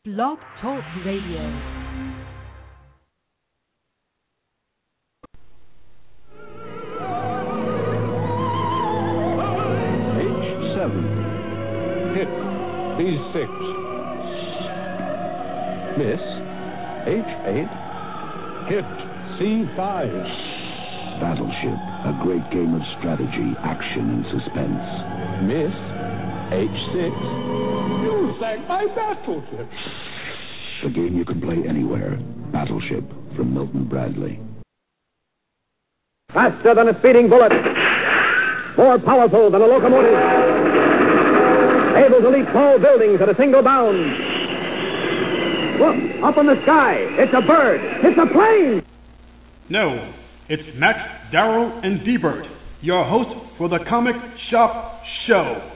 Blog Talk Radio. Hit B6. Miss H8. Hit C5. Battleship, a great game of strategy, action, and suspense. Miss H6. You sank my battleship. The game you can play anywhere. Battleship from Milton Bradley. Faster than a speeding bullet. More powerful than a locomotive. Able to leap tall buildings at a single bound. Look, up in the sky. It's a bird. It's a plane. No, it's Max, Darrell, and D-Bert, your host for the Comic Shop Show.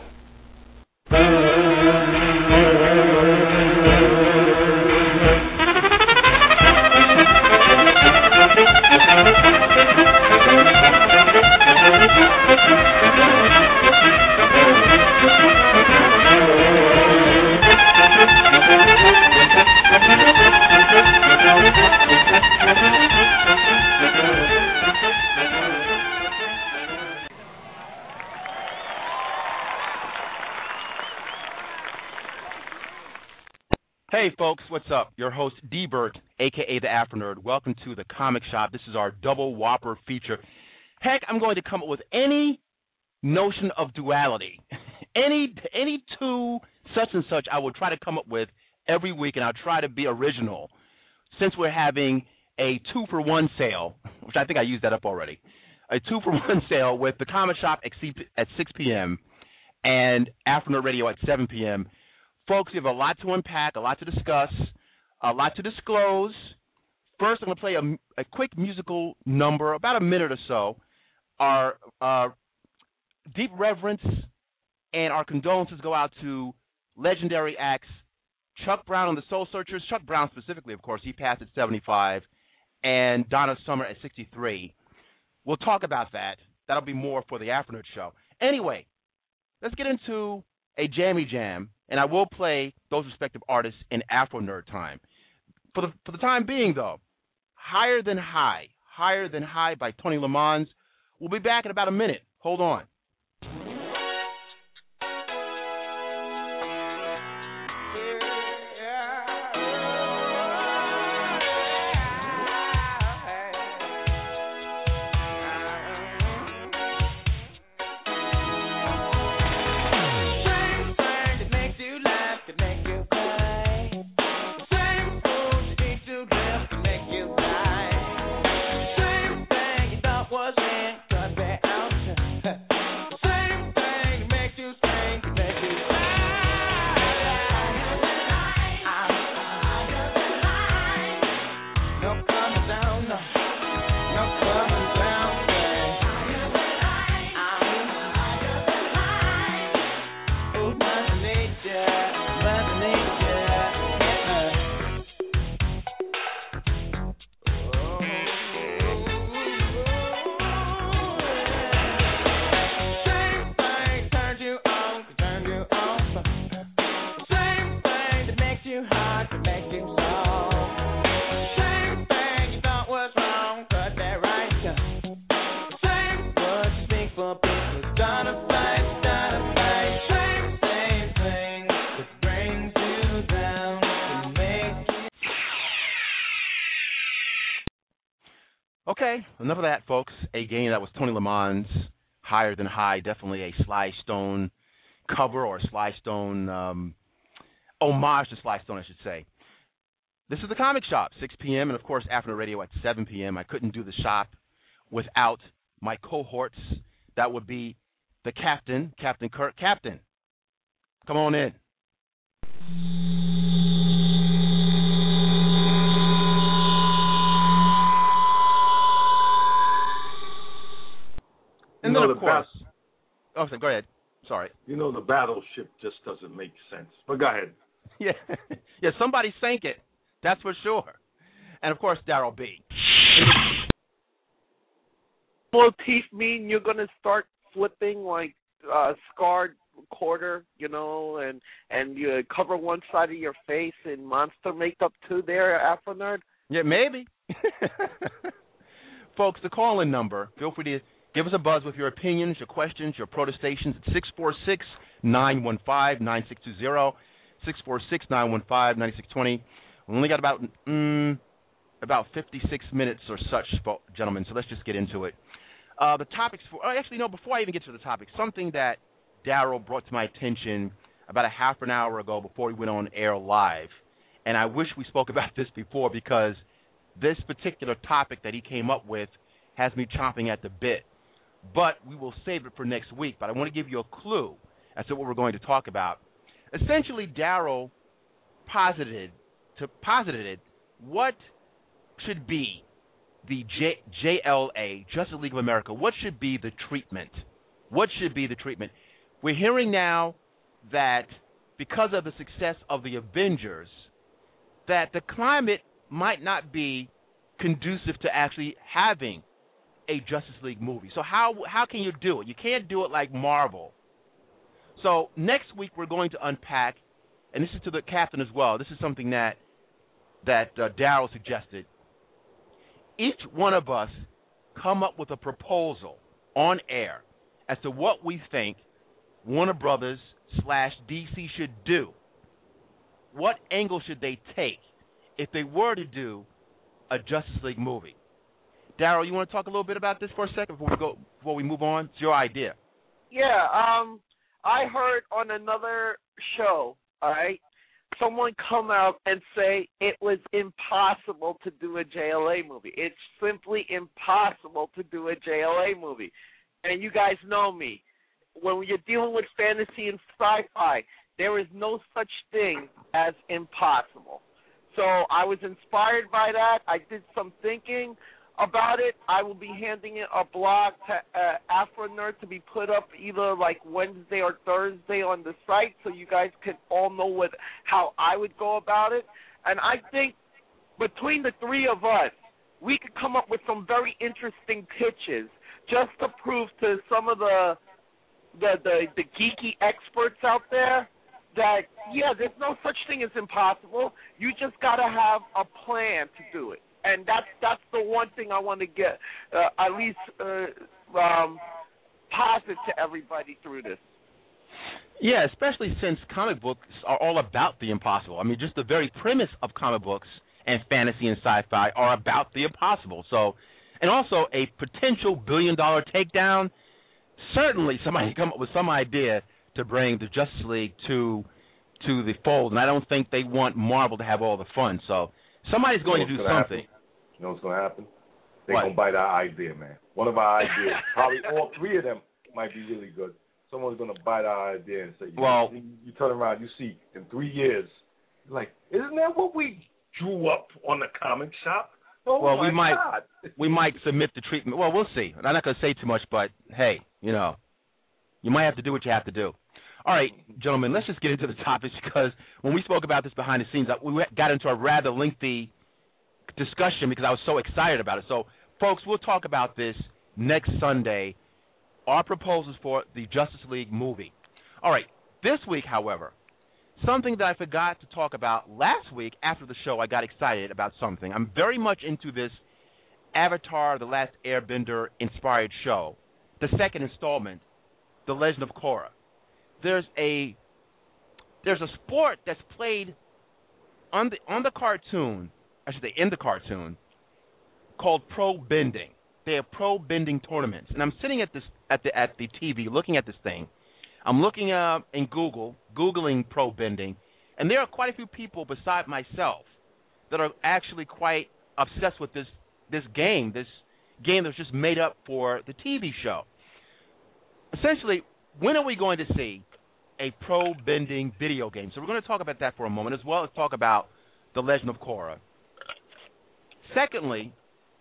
Hey folks, what's up? Your host D-Bert, aka the Afro Nerd. Welcome to the Comic Shop. This is our double whopper feature. Heck, I'm going to come up with any notion of duality, any two such and such I will try to come up with every week, and I'll try to be original. Since we're having a 2-for-1 sale, which I think I used that up already, a 2-for-1 sale with the Comic Shop at 6 p.m. and Afro Nerd Radio at 7 p.m. Folks, we have a lot to unpack, a lot to discuss, a lot to disclose. First, I'm going to play a quick musical number, about a minute or so. Our deep reverence and our condolences go out to legendary acts Chuck Brown and the Soul Searchers. Chuck Brown specifically, of course, he passed at 75, and Donna Summer at 63. We'll talk about that. That'll be more for the Afro Nerd Show. Anyway, let's get into a jammy jam, and I will play those respective artists in Afro Nerd time. For the time being, though, Higher Than High by Tony Lamons. We'll be back in about a minute. Hold on. Okay, enough of that, folks. Again, that was Tony Lamons, Higher Than High, definitely a Sly Stone cover or a Sly Stone homage to Sly Stone, I should say. This is the Comic Shop, 6 p.m., and, of course, Afro Radio at 7 p.m. I couldn't do the shop without my cohorts. That would be the Captain, Captain Kirk. Captain, come on in. And then, of course, go ahead. Sorry. You know, the battleship just doesn't make sense. But go ahead. Yeah, somebody sank it. That's for sure. And, of course, Darrell B. Will teeth mean you're going to start flipping like scarred quarter, and you cover one side of your face in monster makeup too there, Afro Nerd? Yeah, maybe. Folks, the call-in number, feel free to give us a buzz with your opinions, your questions, your protestations at 646-915-9620, 646-915-9620. We only got about 56 minutes or such, gentlemen, so let's just get into it. The topics before I even get to the topic, something that Daryl brought to my attention about a half an hour ago before we went on air live, and I wish we spoke about this before because this particular topic that he came up with has me chomping at the bit. But we will save it for next week. But I want to give you a clue as to what we're going to talk about. Essentially, Daryl posited what should be the JLA, Justice League of America. What should be the treatment? What should be the treatment? We're hearing now that because of the success of the Avengers, that the climate might not be conducive to actually having a Justice League movie. So how can you do it? You can't do it like Marvel. So next week we're going to unpack, and this is to the captain as well. This is something that Daryl suggested. Each one of us come up with a proposal on air as to what we think Warner Brothers / DC should do. What angle should they take if they were to do a Justice League movie? Daryl, you want to talk a little bit about this for a second before we move on? It's your idea. Yeah, I heard on another show, all right, someone come out and say it was impossible to do a JLA movie. It's simply impossible to do a JLA movie. And you guys know me. When you're dealing with fantasy and sci-fi, there is no such thing as impossible. So I was inspired by that. I did some thinking about it. I will be handing in a blog to Afro Nerd to be put up either like Wednesday or Thursday on the site so you guys can all know how I would go about it. And I think between the three of us, we could come up with some very interesting pitches just to prove to some of the geeky experts out there that, yeah, there's no such thing as impossible. You just got to have a plan to do it. And that's the one thing I want to get at least posit to everybody through this. Yeah, especially since comic books are all about the impossible. I mean, just the very premise of comic books and fantasy and sci-fi are about the impossible. So, and also a potential billion-dollar takedown. Certainly, somebody come up with some idea to bring the Justice League to the fold, and I don't think they want Marvel to have all the fun. So somebody's going to do something. You know what's going to happen? They're going to bite our idea, man. One of our ideas, probably all three of them might be really good. Someone's going to bite our idea and say, you turn around, you see, in 3 years, you're like, isn't that what we drew up on the comic shop? Oh, well, we might submit the treatment. Well, we'll see. I'm not going to say too much, but, hey, you might have to do what you have to do. All right, gentlemen, let's just get into the topics because when we spoke about this behind the scenes, we got into a rather lengthy discussion because I was so excited about it. So, folks, we'll talk about this next Sunday, our proposals for the Justice League movie. All right, this week, however, something that I forgot to talk about last week after the show, I got excited about something. I'm very much into this Avatar, The Last Airbender inspired show, the second installment, The Legend of Korra. There's a sport that's played on the cartoon, I should say in the cartoon, called pro bending. They have pro bending tournaments, and I'm sitting at the TV looking at this thing. I'm looking up in googling pro bending, and there are quite a few people beside myself that are actually quite obsessed with this game that's just made up for the TV show. Essentially, when are we going to see a pro bending video game? So we're going to talk about that for a moment, as well as talk about The Legend of Korra. Secondly,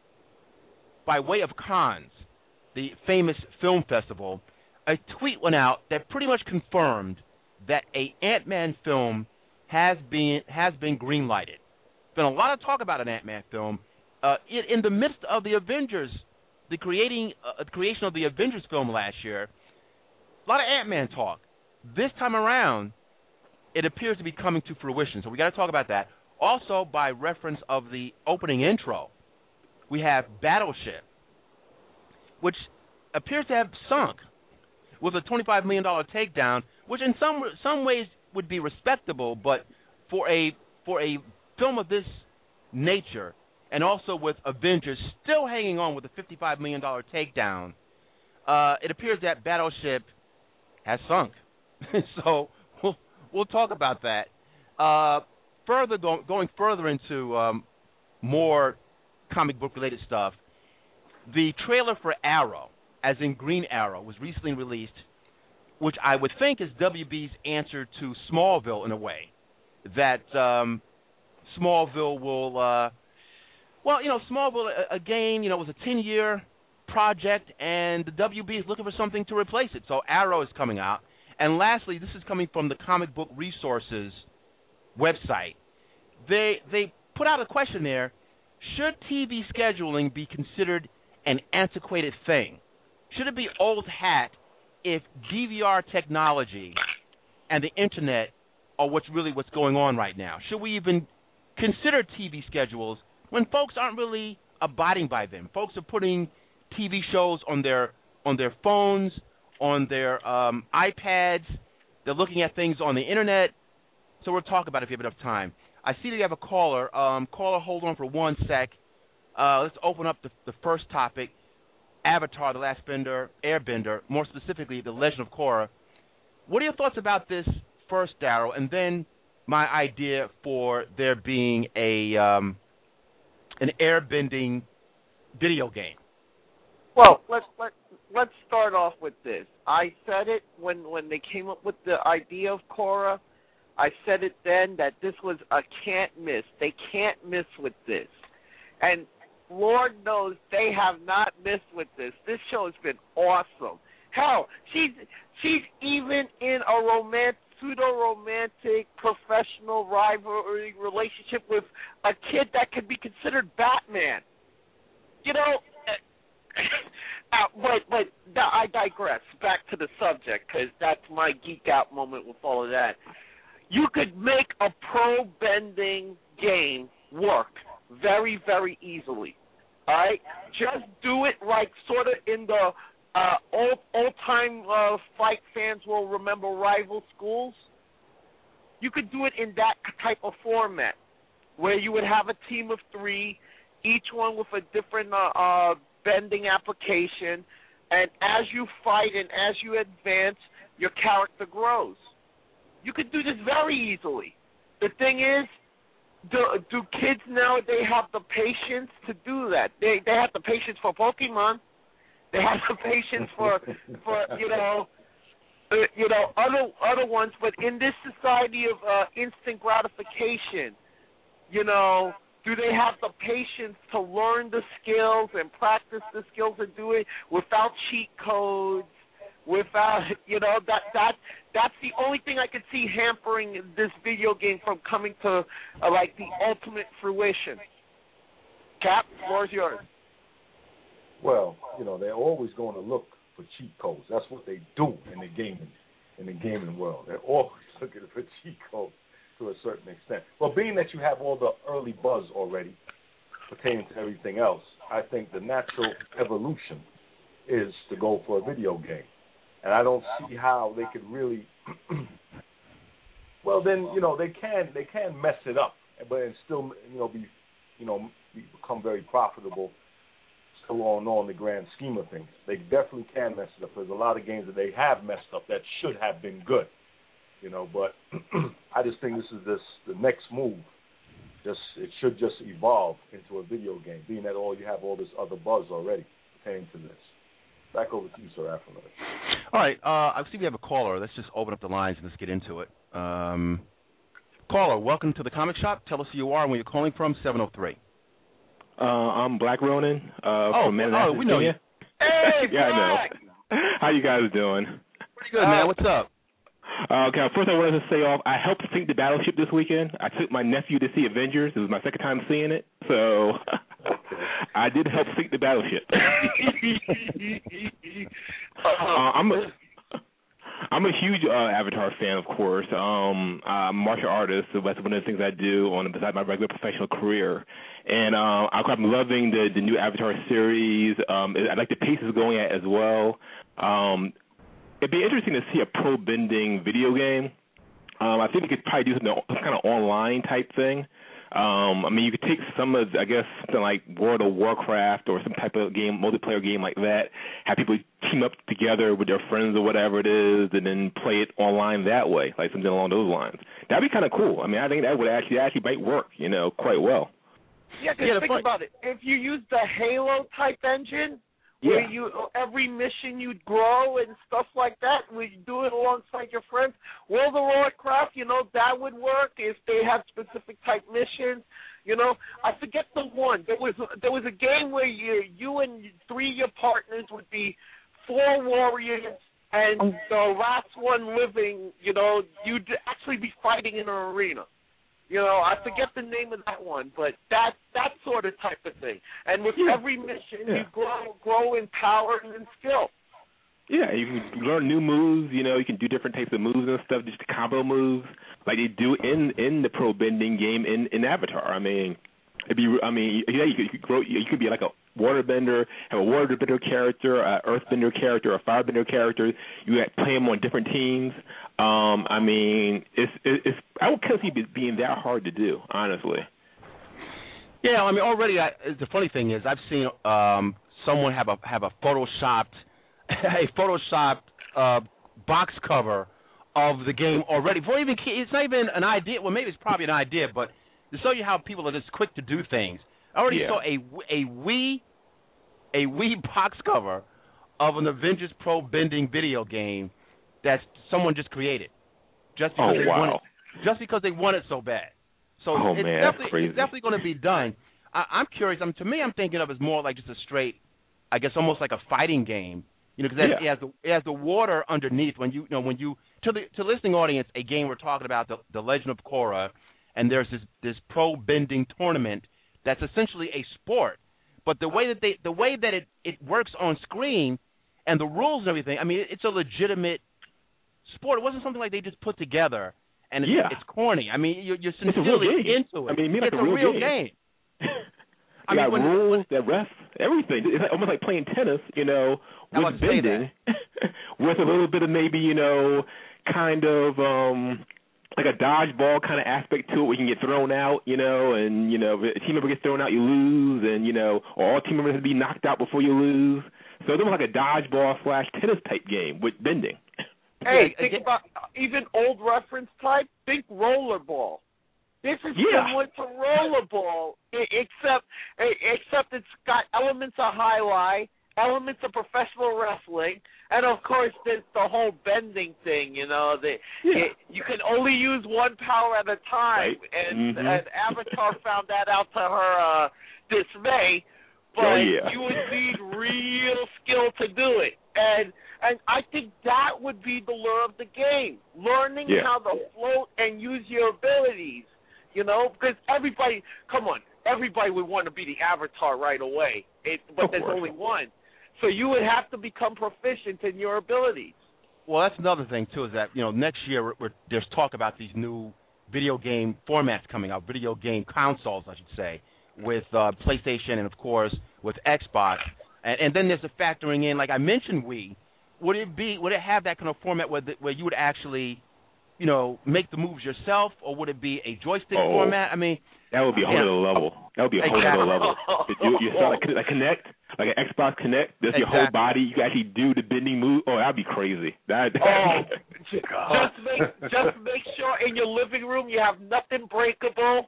by way of Cannes, the famous film festival, a tweet went out that pretty much confirmed that a Ant-Man film has been greenlighted. Been a lot of talk about an Ant-Man film in the midst of the Avengers, the creation of the Avengers film last year. A lot of Ant-Man talk. this time around, it appears to be coming to fruition. So we got to talk about that. Also, by reference of the opening intro, we have Battleship, which appears to have sunk with a $25 million takedown, which in some ways would be respectable, but for a film of this nature, and also with Avengers still hanging on with a $55 million takedown, it appears that Battleship has sunk. So we'll talk about that. Going further into more comic book related stuff, the trailer for Arrow, as in Green Arrow, was recently released, which I would think is WB's answer to Smallville in a way. That Smallville will, Smallville again, was a 10-year project, and the WB is looking for something to replace it. So Arrow is coming out. And lastly, this is coming from the Comic Book Resources website. They put out a question there: should TV scheduling be considered an antiquated thing? Should it be old hat if DVR technology and the internet are what's going on right now? Should we even consider TV schedules when folks aren't really abiding by them? Folks are putting TV shows on their phones, on their iPads. They're looking at things on the internet. So we'll talk about it if you have enough time. I see that you have a caller. Caller, hold on for 1 sec. Let's open up the first topic, Avatar: The Last Airbender, more specifically, The Legend of Korra. What are your thoughts about this first, Darryl, and then my idea for there being an airbending video game? Well, let's start off with this. I said it when they came up with the idea of Korra. I said it then that this was a can't miss. They can't miss with this. And Lord knows they have not missed with this. This show has been awesome. Hell, she's even in a pseudo-romantic professional rivalry relationship with a kid that could be considered Batman. But I digress. Back to the subject, because that's my geek out moment with all of that. You could make a pro-bending game work very, very easily. All right? Just do it like sort of in the old-time fight fans will remember Rival Schools. You could do it in that type of format where you would have a team of 3, each one with a different bending application, and as you fight and as you advance, your character grows. You could do this very easily. The thing is, do kids nowadays have the patience to do that? They have the patience for Pokemon. They have the patience for other ones. But in this society of instant gratification, do they have the patience to learn the skills and practice the skills and do it without cheat codes? Without, that's the only thing I could see hampering this video game from coming to, the ultimate fruition. Cap, the floor is yours. Well, they're always going to look for cheat codes. That's what they do in the gaming world. They're always looking for cheat codes to a certain extent. Well, being that you have all the early buzz already pertaining to everything else, I think the natural evolution is to go for a video game. And I don't see how they could really. Well, then they can mess it up, but and still become very profitable. Still on the grand scheme of things, they definitely can mess it up. There's a lot of games that they have messed up that should have been good, But I just think this is the next move. It should just evolve into a video game, being that you have all this other buzz already pertaining to this. Back over to you, Sir Afro. All right. I see we have a caller. Let's just open up the lines and let's get into it. Caller, welcome to the Comic Shop. Tell us who you are and where you're calling from. 703. I'm Black Ronin from Manhattan. We know you. Hey, yeah, I know. How you guys doing? Pretty good, man. What's up? Okay, first I wanted to say I helped sink the Battleship this weekend. I took my nephew to see Avengers. It was my second time seeing it, so I did help sink the Battleship. I'm a huge Avatar fan, of course. I'm a martial artist, so that's one of the things I do besides my regular professional career. And I'm loving the new Avatar series. I like the pace it's going at as well. It'd be interesting to see a pro bending video game. I think you could probably do some kind of online type thing. You could take some of, I guess, something like World of Warcraft or some type of game, multiplayer game like that, have people team up together with their friends or whatever it is, and then play it online that way, like something along those lines. That'd be kind of cool. I think that would actually might work, quite well. Yeah, because think about it. If you use the Halo type engine, where every mission you'd grow and stuff like that, we do it alongside your friends. World of Warcraft, that would work if they have specific type missions. I forget the one. There was a game where you and 3 of your partners would be 4 warriors, and the last one living, you'd actually be fighting in an arena. I forget the name of that one, but that sort of type of thing. And with every mission, you grow in power and in skill. Yeah, you can learn new moves. You can do different types of moves and stuff, just combo moves like they do in the pro bending game in Avatar. It'd be. You could grow. You could be like a waterbender, have a waterbender character, an earthbender character, a firebender character. You play them on different teams. It's. I would consider it being that hard to do, honestly. Yeah, already. The funny thing is, I've seen someone have a photoshopped box cover of the game already. It's not even an idea. Well, maybe it's probably an idea, but to show you how people are just quick to do things. I already saw a Wii box cover of an Avengers Pro bending video game that someone just created, just because they want it so bad. So it's definitely going to be done. I'm curious. To me, I'm thinking of it as more like just a straight, I guess, almost like a fighting game. Because it has the water underneath. To the listening audience, a game we're talking about, the Legend of Korra, and there's this pro bending tournament that's essentially a sport. But the way that it works on screen and the rules and everything, it's a legitimate sport. It wasn't something like they just put together and it's corny. You're sincerely into it. It's a real game. You got rules, that refs, everything. It's almost like playing tennis, with bending, with a little bit of maybe, kind of like a dodgeball kind of aspect to it where you can get thrown out, and, if a team member gets thrown out, you lose, and, or all team members have to be knocked out before you lose. So it's almost like a dodgeball / tennis type game with bending. Hey, think about even old reference type, think rollerball. This is similar to rollerball, except it's got elements of highlight, elements of professional wrestling, and of course there's the whole bending thing. You can only use one power at a time, and Avatar found that out to her dismay. But you would need real skill to do it, and I think that would be the lure of the game, learning how to float and use your abilities. Because everybody would want to be the Avatar right away, but there's only one. So you would have to become proficient in your abilities. Well, that's another thing, too, is that, next year there's talk about these new video game formats coming out, video game consoles, I should say, with PlayStation and, of course, with Xbox. And then there's a factoring in, like I mentioned Wii. Would it have that kind of format where you would actually make the moves yourself, or would it be a joystick format? That would be a whole other level. That would be a whole other level. You saw like Kinect, like an Xbox Kinect. There's your whole body. You can actually do the bending move. Oh, that'd be crazy. Just make sure in your living room you have nothing breakable.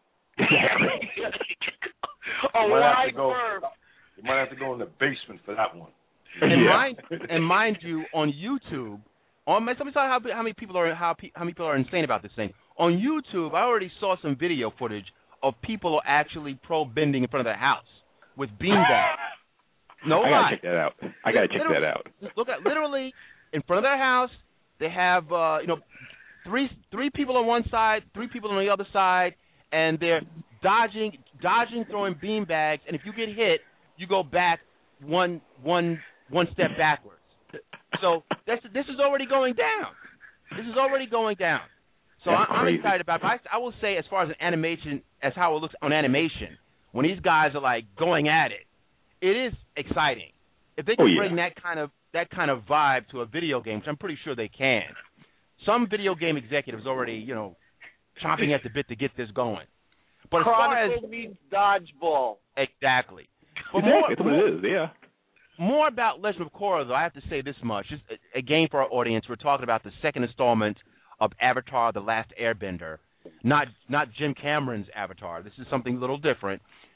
You might have to go in the basement for that one. And mind you, on YouTube. Let me tell you how many people are insane about this thing. On YouTube, I already saw some video footage of people actually pro bending in front of their house with beanbags. No lie. I gotta check that out. Look at literally in front of their house. They have three people on one side, 3 people on the other side, and they're dodging, throwing beanbags. And if you get hit, you go back one step backwards. So this is already going down. This is already going down. So I'm excited about it. But I will say, as far as an animation, as how it looks on animation, when these guys are like going at it, it is exciting. If they can bring that kind of vibe to a video game, which I'm pretty sure they can. Some video game executives already, chomping at the bit to get this going. But as far as means dodgeball. Exactly. But that's what it is, yeah. More about Legend of Korra, though, I have to say this much. Just again, for our audience, we're talking about the second installment of Avatar: The Last Airbender, not Jim Cameron's Avatar. This is something a little different.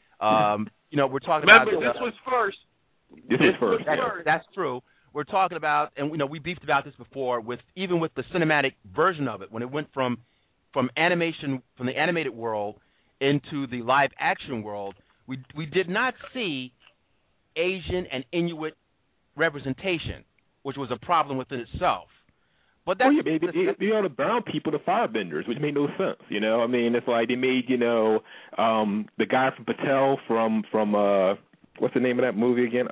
We're talking about. Remember, this was first. This was first. That's true. We're talking about, and we beefed about this before, with the cinematic version of it, when it went from animation, from the animated world into the live action world. We did not see Asian and Inuit representation, which was a problem within itself. But that's the brown people, the firebenders, which made no sense. I mean, it's like they made the guy from Patel from what's the name of that movie again?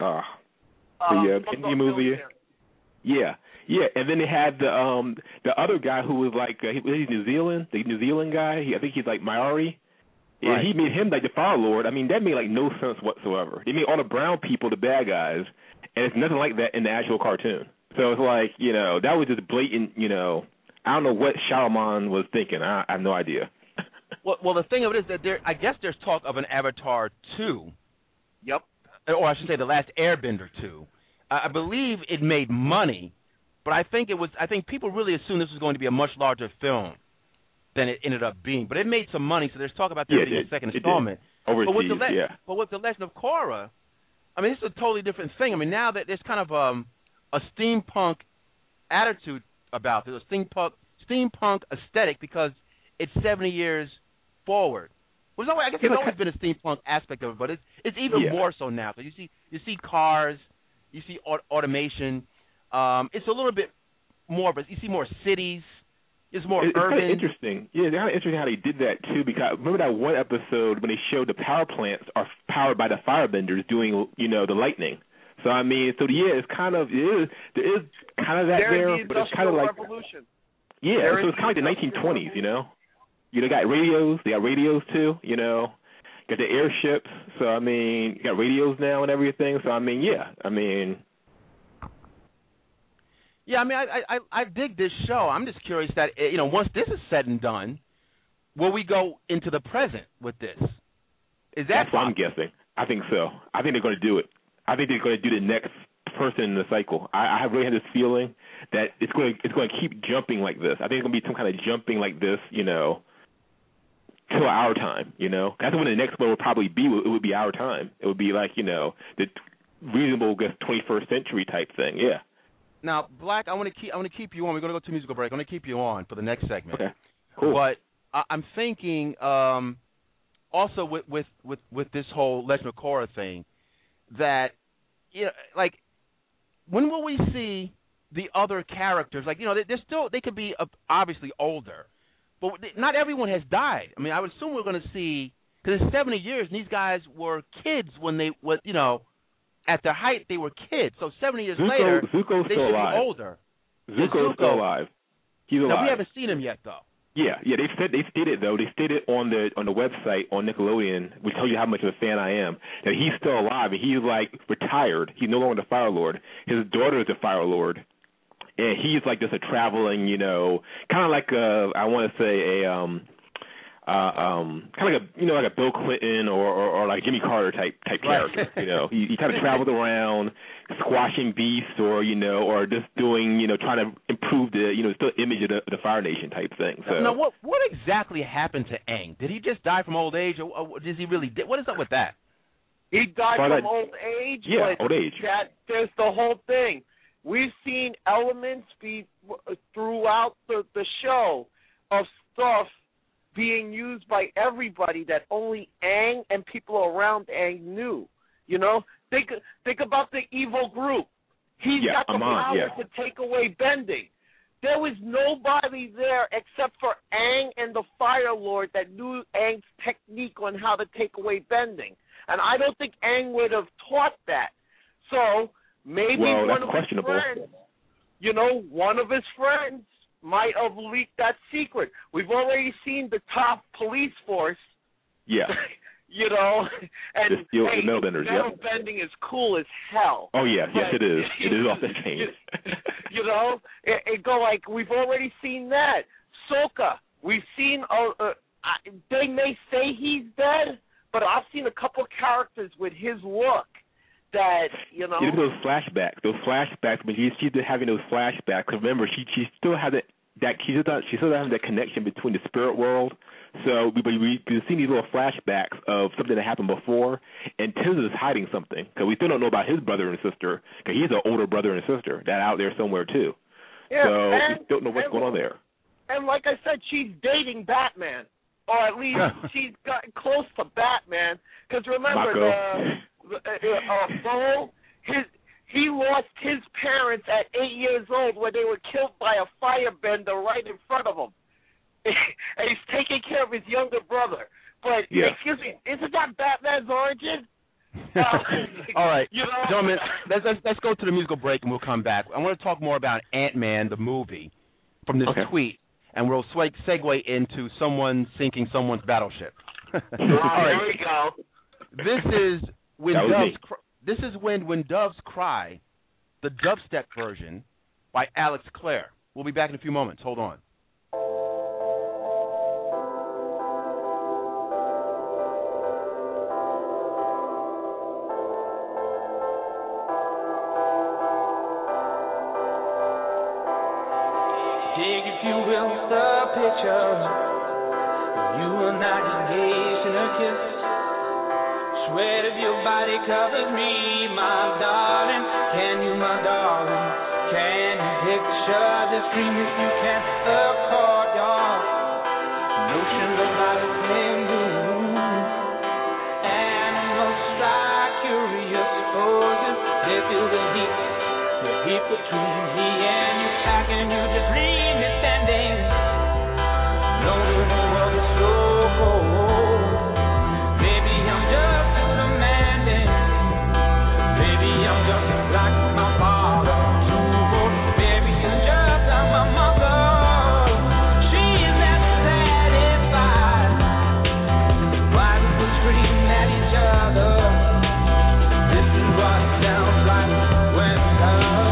The Indian movie. Yeah, and then they had the other guy who was like he's New Zealand, the New Zealand guy. I think he's like Maori. Yeah, he made him like the Fire Lord. I mean, that made like no sense whatsoever. They made all the brown people the bad guys, and it's nothing like that in the actual cartoon. So it's like, that was just blatant, I don't know what Shalaman was thinking. I have no idea. Well, the thing of it is that I guess there's talk of an Avatar 2. Yep. Or I should say The Last Airbender 2. I believe it made money, but I think people really assumed this was going to be a much larger film than it ended up being. But it made some money, so there's talk about there being a second installment. Overseas, but with The Legend of Korra, I mean, this is a totally different thing. I mean, now that there's kind of a steampunk attitude about it, a steampunk aesthetic, because it's 70 years forward. Well, I guess there's always been a steampunk aspect of it, but it's even more so now. So you see cars, you see automation. It's a little bit more, but you see more cities. It's more urban. Kind of interesting. Yeah, it's kind of interesting how they did that too. Because remember that one episode when they showed the power plants are powered by the firebenders doing, the lightning. So I mean, it's kind of there is kind of that there, but it's kind of like revolution. Yeah, so it's kind of like the 1920s, They got radios too, got the airships. So I mean, you got radios now and everything. So I mean, Yeah, I mean, I dig this show. I'm just curious that, once this is said and done, will we go into the present with this? That's what I'm guessing. I think so. I think they're going to do it. I think they're going to do the next person in the cycle. I really have this feeling that it's going to keep jumping like this. I think it's going to be some kind of jumping like this, till our time, That's when the next one will probably be. It would be our time. It would be like, the reasonable, 21st century type thing, yeah. Now, Black, I want to keep you on. We're going to go to musical break. I'm going to keep you on for the next segment. Okay, cool. But I'm thinking also with this whole Legend of Korra thing that, like, when will we see the other characters? Like, they could be obviously older, but not everyone has died. I mean, I would assume we're going to see, because it's 70 years, and these guys were kids when they were, at their height, they were kids. So 70 years later, Zuko's they still should alive. be older. Zuko's still alive. He's alive. Now, we haven't seen him yet, though. Yeah. They stated though. They stated on the website on Nickelodeon, which tells you how much of a fan I am, that he's still alive and he's like retired. He's no longer the Fire Lord. His daughter is the Fire Lord, and he's like just a traveling, kind of like I want to say kind of like a Bill Clinton or like Jimmy Carter type character. He kind of traveled around squashing beasts or just doing trying to improve the still image of the Fire Nation type thing. So now what exactly happened to Aang? Did he just die from old age, or does he really? What is up with that? He died from old age. Yeah, but old age. There's the whole thing. We've seen elements be throughout the show of stuff being used by everybody that only Aang and people around Aang knew. Think about the evil group. He's got the power to take away bending. There was nobody there except for Aang and the Fire Lord that knew Aang's technique on how to take away bending. And I don't think Aang would have taught that. So maybe one of his friends, one of his friends might have leaked that secret. We've already seen the top police force. Yeah. You know, and the metal benders. Metal bending is cool as hell. Oh yes, yes it is. It is off the chain. You know, it go like we've already seen that. Sokka, we've seen. They may say he's dead, but I've seen a couple characters with his look that you know. Those flashbacks. When she's having those flashbacks. Remember, she still has she still has that connection between the spirit world. So we've seen these little flashbacks of something that happened before, and Tiz is hiding something because we still don't know about his brother and sister because he's an older brother and sister that out there somewhere too. Yeah, so we don't know what's going on there. And like I said, she's dating Batman, or at least she's gotten close to Batman. Because remember, Bo, he lost his parents at 8 years old when they were killed by a firebender right in front of him. And he's taking care of his younger brother. But, excuse me, isn't that Batman's origin? All right. You know? Gentlemen, let's go to the musical break and we'll come back. I want to talk more about Ant-Man, the movie, from this tweet, and we'll segue into someone sinking someone's battleship. All right. There we go. This is when Doves Cry, the dubstep version by Alex Clare. We'll be back in a few moments. Hold on. Dig, if you will, the picture. You are not engaged in a kiss. Sweat of your body covers me, my darling. Can you, my darling? Can you picture this dream if you can't accord your notions of life and bloom? Animals strike curious poses. They feel the heat between me and you. How can you just leave me standing? No, the world is so cold. Maybe I'm just demanding. Maybe I'm just like my father. Maybe I'm just like my mother. She's never satisfied. Why do we scream at each other? This is what it sounds like when love.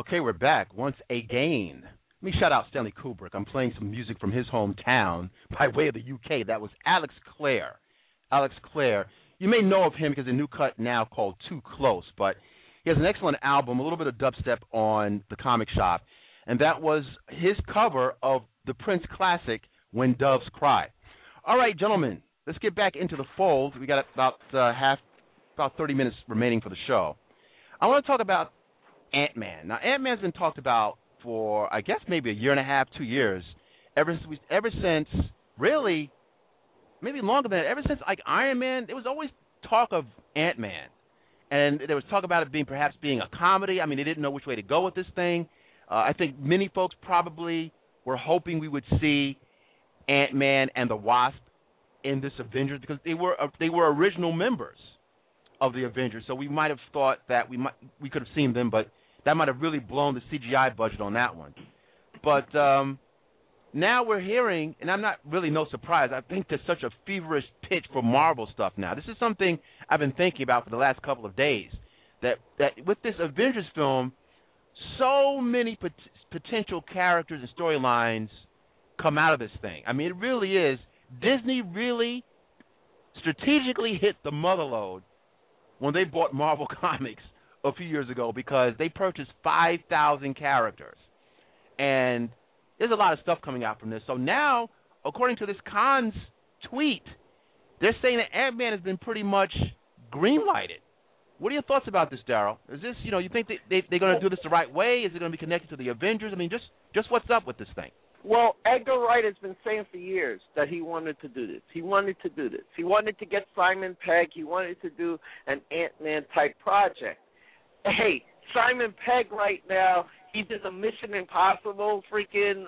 Okay, we're back once again. Let me shout out Stanley Kubrick. I'm playing some music from his hometown by way of the UK. That was Alex Clare. Alex Clare. You may know of him because a new cut now called Too Close, but he has an excellent album, a little bit of dubstep on the Comic Shop, and that was his cover of the Prince classic, When Doves Cry. All right, gentlemen, let's get back into the fold. We got about 30 minutes remaining for the show. I want to talk about Ant-Man. Now, Ant-Man's been talked about for, I guess, maybe a year and a half, 2 years, ever since really, maybe longer than that, ever since, like, Iron Man, there was always talk of Ant-Man. And there was talk about it perhaps being a comedy. I mean, they didn't know which way to go with this thing. I think many folks probably were hoping we would see Ant-Man and the Wasp in this Avengers because they were original members of the Avengers. So we might have thought that we could have seen them, but that might have really blown the CGI budget on that one. But now we're hearing, and I'm not really no surprise, I think there's such a feverish pitch for Marvel stuff now. This is something I've been thinking about for the last couple of days, that with this Avengers film, so many potential characters and storylines come out of this thing. I mean, it really is. Disney really strategically hit the mother lode when they bought Marvel Comics a few years ago because they purchased 5,000 characters. And there's a lot of stuff coming out from this. So now, according to this Khan's tweet, they're saying that Ant-Man has been pretty much green-lighted. What are your thoughts about this, Daryl? Is this, you think they're going to do this the right way? Is it going to be connected to the Avengers? I mean, just what's up with this thing? Well, Edgar Wright has been saying for years that he wanted to do this. He wanted to get Simon Pegg. He wanted to do an Ant-Man type project. Hey, Simon Pegg right now, he's in a Mission Impossible freaking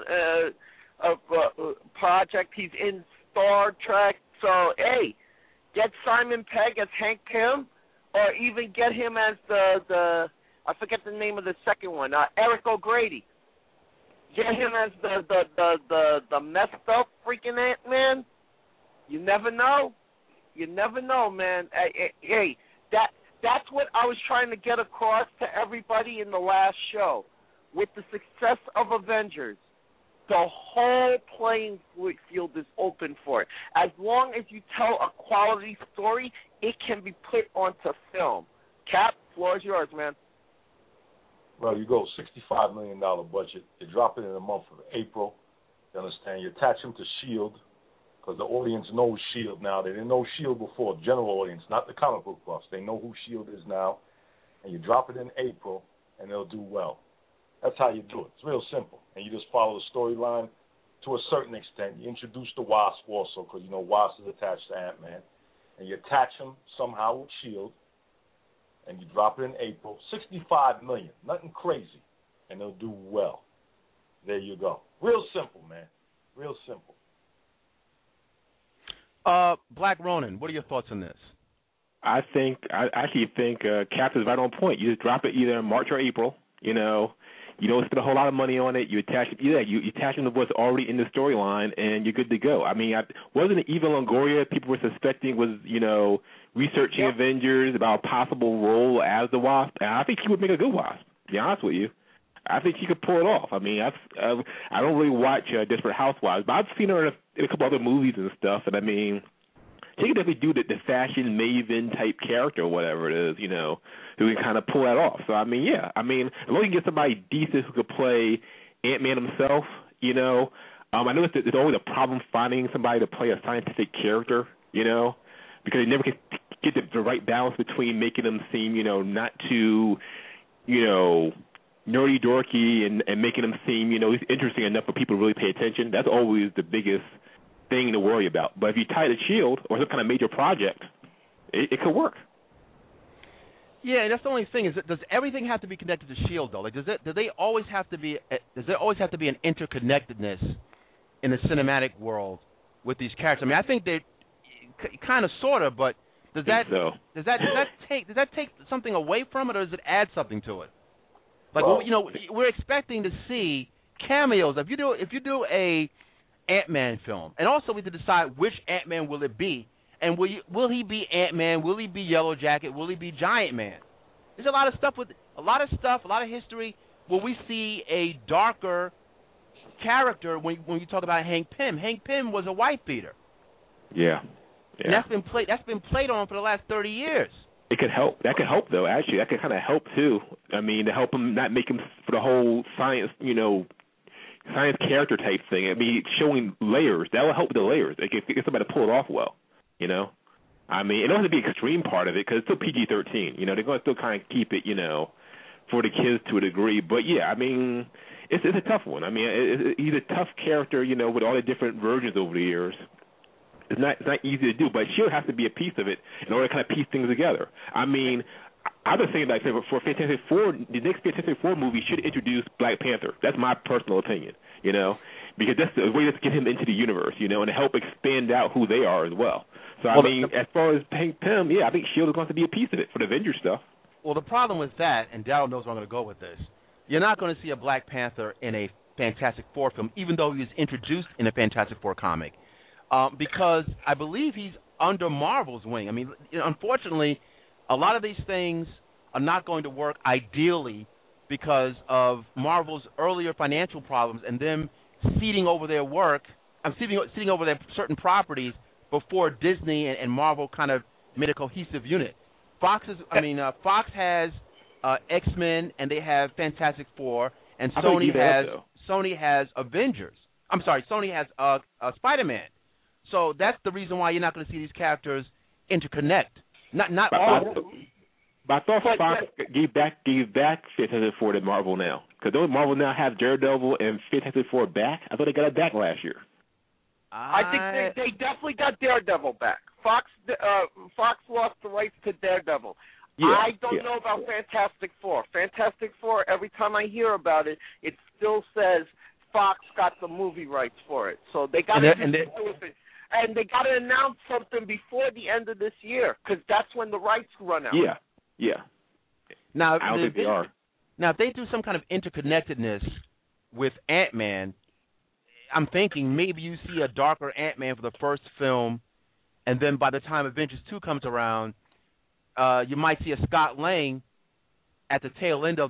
project. He's in Star Trek. So, hey, get Simon Pegg as Hank Pym, or even get him as the I forget the name of the second one, Eric O'Grady. Get him as the messed up freaking Ant-Man. You never know. You never know, man. Hey, that's what I was trying to get across to everybody in the last show. With the success of Avengers, the whole playing field is open for it. As long as you tell a quality story, it can be put onto film. Cap, floor is yours, man. Well, you go $65 million budget. You drop it in the month of April. You understand? You attach him to S.H.I.E.L.D. because the audience knows S.H.I.E.L.D. now. They didn't know S.H.I.E.L.D. before, general audience, not the comic book buffs. They know who S.H.I.E.L.D. is now. And you drop it in April, and they'll do well. That's how you do it. It's real simple. And you just follow the storyline to a certain extent. You introduce the Wasp also because, Wasp is attached to Ant-Man. And you attach him somehow with S.H.I.E.L.D., and you drop it in April. $65 million. Nothing crazy. And they'll do well. There you go. Real simple, man. Real simple. Black Ronin, what are your thoughts on this? I actually think Cap is right on point. You just drop it either in March or April. You don't spend a whole lot of money on it. You attach it. Yeah, you attach them to what's already in the storyline, and you're good to go. I mean, wasn't it Eva Longoria people were suspecting was researching Avengers about a possible role as the Wasp? And I think she would make a good Wasp. To be honest with you, I think she could pull it off. I mean, I don't really watch Desperate Housewives, but I've seen her in a couple other movies and stuff, and I mean, she could definitely do the fashion maven type character or whatever it is, who can kind of pull that off. So, I mean, yeah. I mean, as long as you get somebody decent who could play Ant-Man himself, I know there's always a problem finding somebody to play a scientific character, because they never can get the right balance between making them seem, not too, nerdy dorky and making them seem, interesting enough for people to really pay attention. That's always the biggest thing to worry about. But if you tie the S.H.I.E.L.D. or some kind of major project, it could work. Yeah, and that's the only thing is, does everything have to be connected to S.H.I.E.L.D. though? Like, does there always have to be an interconnectedness in the cinematic world with these characters? I mean, I think they kind of, sort of, but does that take something away from it, or does it add something to it? Like, we're expecting to see cameos. If you do a Ant-Man film, and also we have to decide which Ant-Man will it be, and will he be Ant-Man? Will he be Yellow Jacket? Will he be Giant Man? There's a lot of stuff, a lot of history will we see a darker character when you talk about Hank Pym? Hank Pym was a wife beater. Yeah. And that's been played on for the last 30 years. It could help. That could help, though. Actually, that could kind of help too. I mean, to help him not make him for the whole science, science character type thing. I mean, showing layers that will help with the layers. It can get somebody to pull it off well. I mean, it don't have to be extreme part of it because it's still PG-13. They're going to still kind of keep it, for the kids to a degree. But yeah, I mean, it's a tough one. I mean, he's a tough character, with all the different versions over the years. It's not easy to do, but S.H.I.E.L.D. has to be a piece of it in order to kind of piece things together. I mean, I was thinking for Fantastic Four, the next Fantastic Four movie should introduce Black Panther. That's my personal opinion, because that's the way to get him into the universe, and to help expand out who they are as well. So, I mean, as far as Hank Pym, I think S.H.I.E.L.D. is going to be a piece of it for the Avengers stuff. Well, the problem with that, and Darryl knows where I'm going to go with this, you're not going to see a Black Panther in a Fantastic Four film, even though he was introduced in a Fantastic Four comic, because I believe he's under Marvel's wing. I mean, unfortunately, a lot of these things are not going to work ideally because of Marvel's earlier financial problems and them ceding over their work, ceding over their certain properties before Disney and Marvel kind of made a cohesive unit. Fox has X-Men and they have Fantastic Four, and Sony has Avengers. I'm sorry, Sony has Spider-Man. So that's the reason why you're not going to see these characters interconnect. Not all of them. But I thought Fox gave back Fantastic Four to Marvel now. Because don't Marvel now have Daredevil and Fantastic Four back? I thought they got it back last year. I think they definitely got Daredevil back. Fox lost the rights to Daredevil. Yeah, I don't know about Fantastic Four. Fantastic Four, every time I hear about it, it still says Fox got the movie rights for it. So they got to do with it. And they got to announce something before the end of this year, because that's when the rights run out. Yeah. Now, I don't think they are. Now, if they do some kind of interconnectedness with Ant-Man, I'm thinking maybe you see a darker Ant-Man for the first film, and then by the time Avengers 2 comes around, you might see a Scott Lang at the tail end of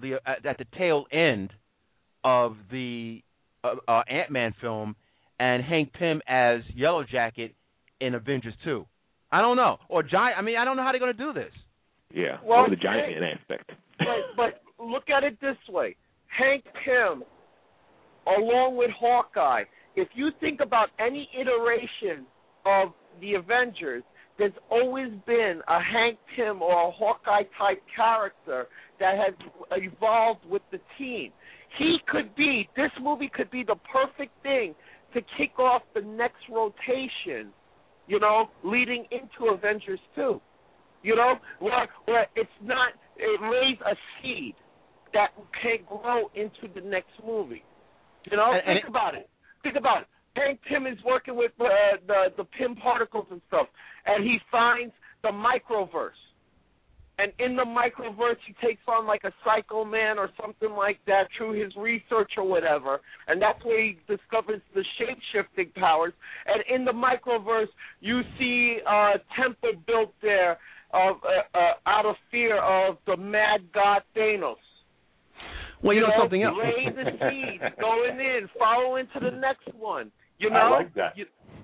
the Ant-Man film, and Hank Pym as Yellow Jacket in Avengers 2. I don't know. Or Giant. I mean, I don't know how they're going to do this. Yeah, well, the Giant Man aspect. But look at it this way. Hank Pym, along with Hawkeye, if you think about any iteration of the Avengers, there's always been a Hank Pym or a Hawkeye-type character that has evolved with the team. This movie could be the perfect thing to kick off the next rotation, leading into Avengers 2. Where it lays a seed that can grow into the next movie. Think about it. Hank Pym is working with the Pym particles and stuff, and he finds the microverse. And in the microverse, he takes on like a Psycho Man or something like that through his research or whatever, and that's where he discovers the shape-shifting powers. And in the microverse, you see a temple built there out of fear of the mad god Thanos. Well, something else. Lay the seeds, going in, follow into the next one. I like that.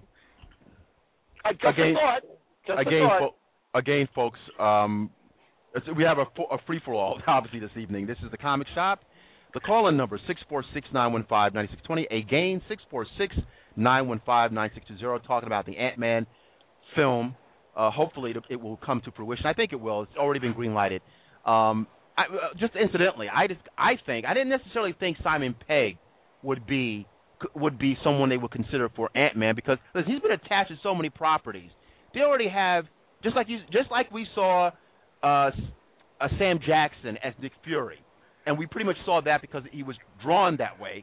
Again, folks, we have a free-for-all, obviously, this evening. This is the Comic Shop. The call-in number is 646-915-9620. Again, 646-915-9620, talking about the Ant-Man film. Hopefully it will come to fruition. I think it will. It's already been green-lighted. Just incidentally, I didn't necessarily think Simon Pegg would be someone they would consider for Ant-Man, because listen, he's been attached to so many properties. They already have, just like we saw Sam Jackson as Nick Fury, and we pretty much saw that because he was drawn that way.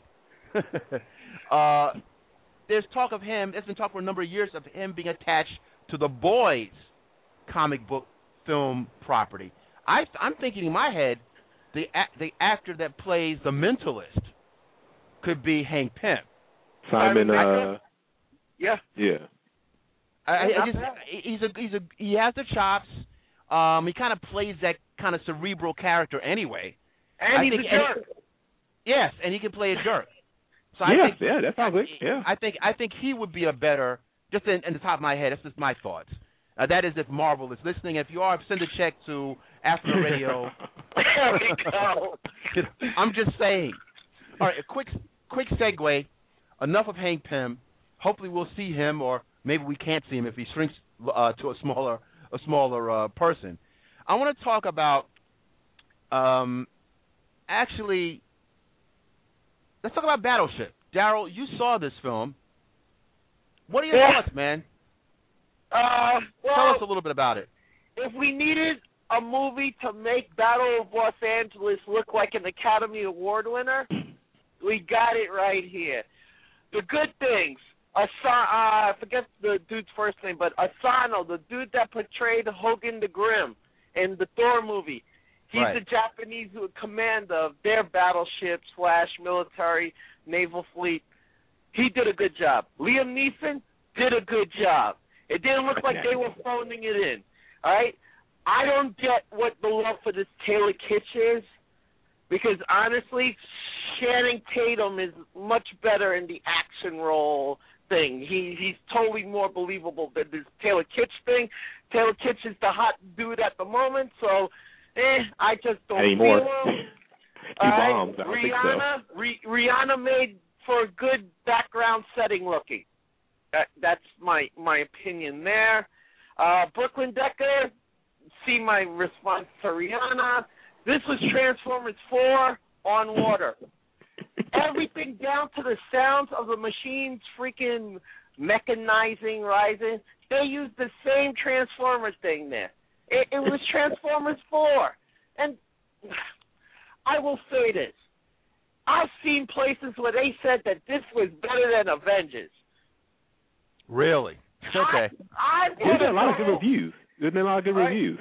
There's talk of him. There's been talk for a number of years of him being attached to the Boys comic book film property. I'm thinking in my head, the actor that plays the Mentalist could be Hank Pym. Simon. Yeah. He has the chops. He kind of plays that kind of cerebral character anyway. And he's a jerk. Yes, and he can play a jerk. So that sounds good. Yeah. I think he would be a better, just in the top of my head, that's just my thoughts. That is if Marvel is listening. If you are, send a check to After Radio. There we go. I'm just saying. All right, a quick segue. Enough of Hank Pym. Hopefully we'll see him, or maybe we can't see him if he shrinks to a smaller person. I want to talk about actually. Let's talk about Battleship. Daryl, you saw this film. What are your thoughts, man? Well, tell us a little bit about it. If we needed a movie to make Battle of Los Angeles look like an Academy Award winner, we got it right here. The good things. I forget the dude's first name, but Asano, the dude that portrayed Hogan the Grim in the Thor movie. He's the Japanese commander of their battleship / military naval fleet. He did a good job. Liam Neeson did a good job. It didn't look like they were phoning it in. All right? I don't get what the love for this Taylor Kitsch is, because honestly, Channing Tatum is much better in the action role thing. He's totally more believable than this Taylor Kitsch thing. Taylor Kitsch is the hot dude at the moment, so I just don't anymore. feel him. He bombs. I don't think so. Rihanna made for good background setting looking. That's my opinion there. Brooklyn Decker, see my response to Rihanna. This was Transformers 4 on water. Everything down to the sounds of the machines freaking mechanizing, rising. They used the same Transformers thing there. It was Transformers 4. And I will say this. I've seen places where they said that this was better than Avengers. Really? Okay. There's been a lot of good reviews. There's been a lot of good reviews.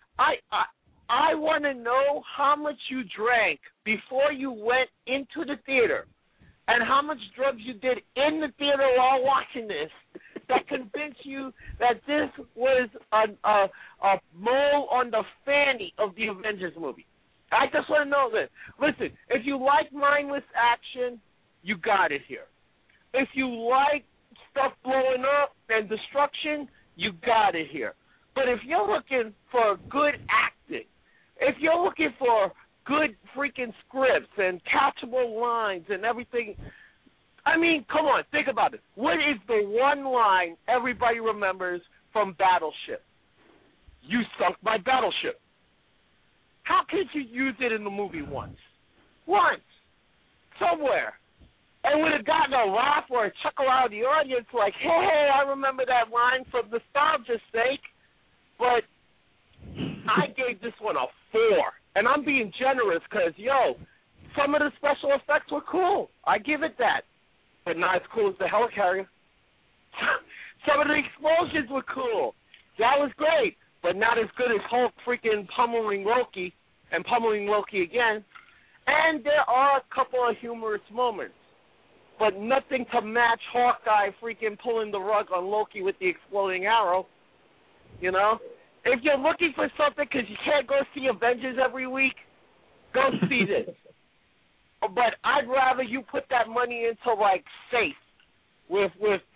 I want to know how much you drank before you went into the theater, and how much drugs you did in the theater while watching this that convinced you that this was a mole on the fanny of the Avengers movie. I just want to know this. Listen, if you like mindless action, you got it here. If you like stuff blowing up and destruction, you got it here. But if you're looking for good acting, if you're looking for good freaking scripts and catchable lines and everything, I mean, come on, think about it. What is the one line everybody remembers from Battleship? You sunk my battleship. How could you use it in the movie once? Once. Somewhere. And would have gotten a laugh or a chuckle out of the audience like, hey, I remember that line for nostalgia's sake. But I gave this one a 4. And I'm being generous because, some of the special effects were cool. I give it that. But not as cool as the helicarrier. Some of the explosions were cool. That was great. But not as good as Hulk freaking pummeling Loki and pummeling Loki again. And there are a couple of humorous moments. But nothing to match Hawkeye freaking pulling the rug on Loki with the exploding arrow. You know? If you're looking for something because you can't go see Avengers every week, go see this. But I'd rather you put that money into, like, Safe with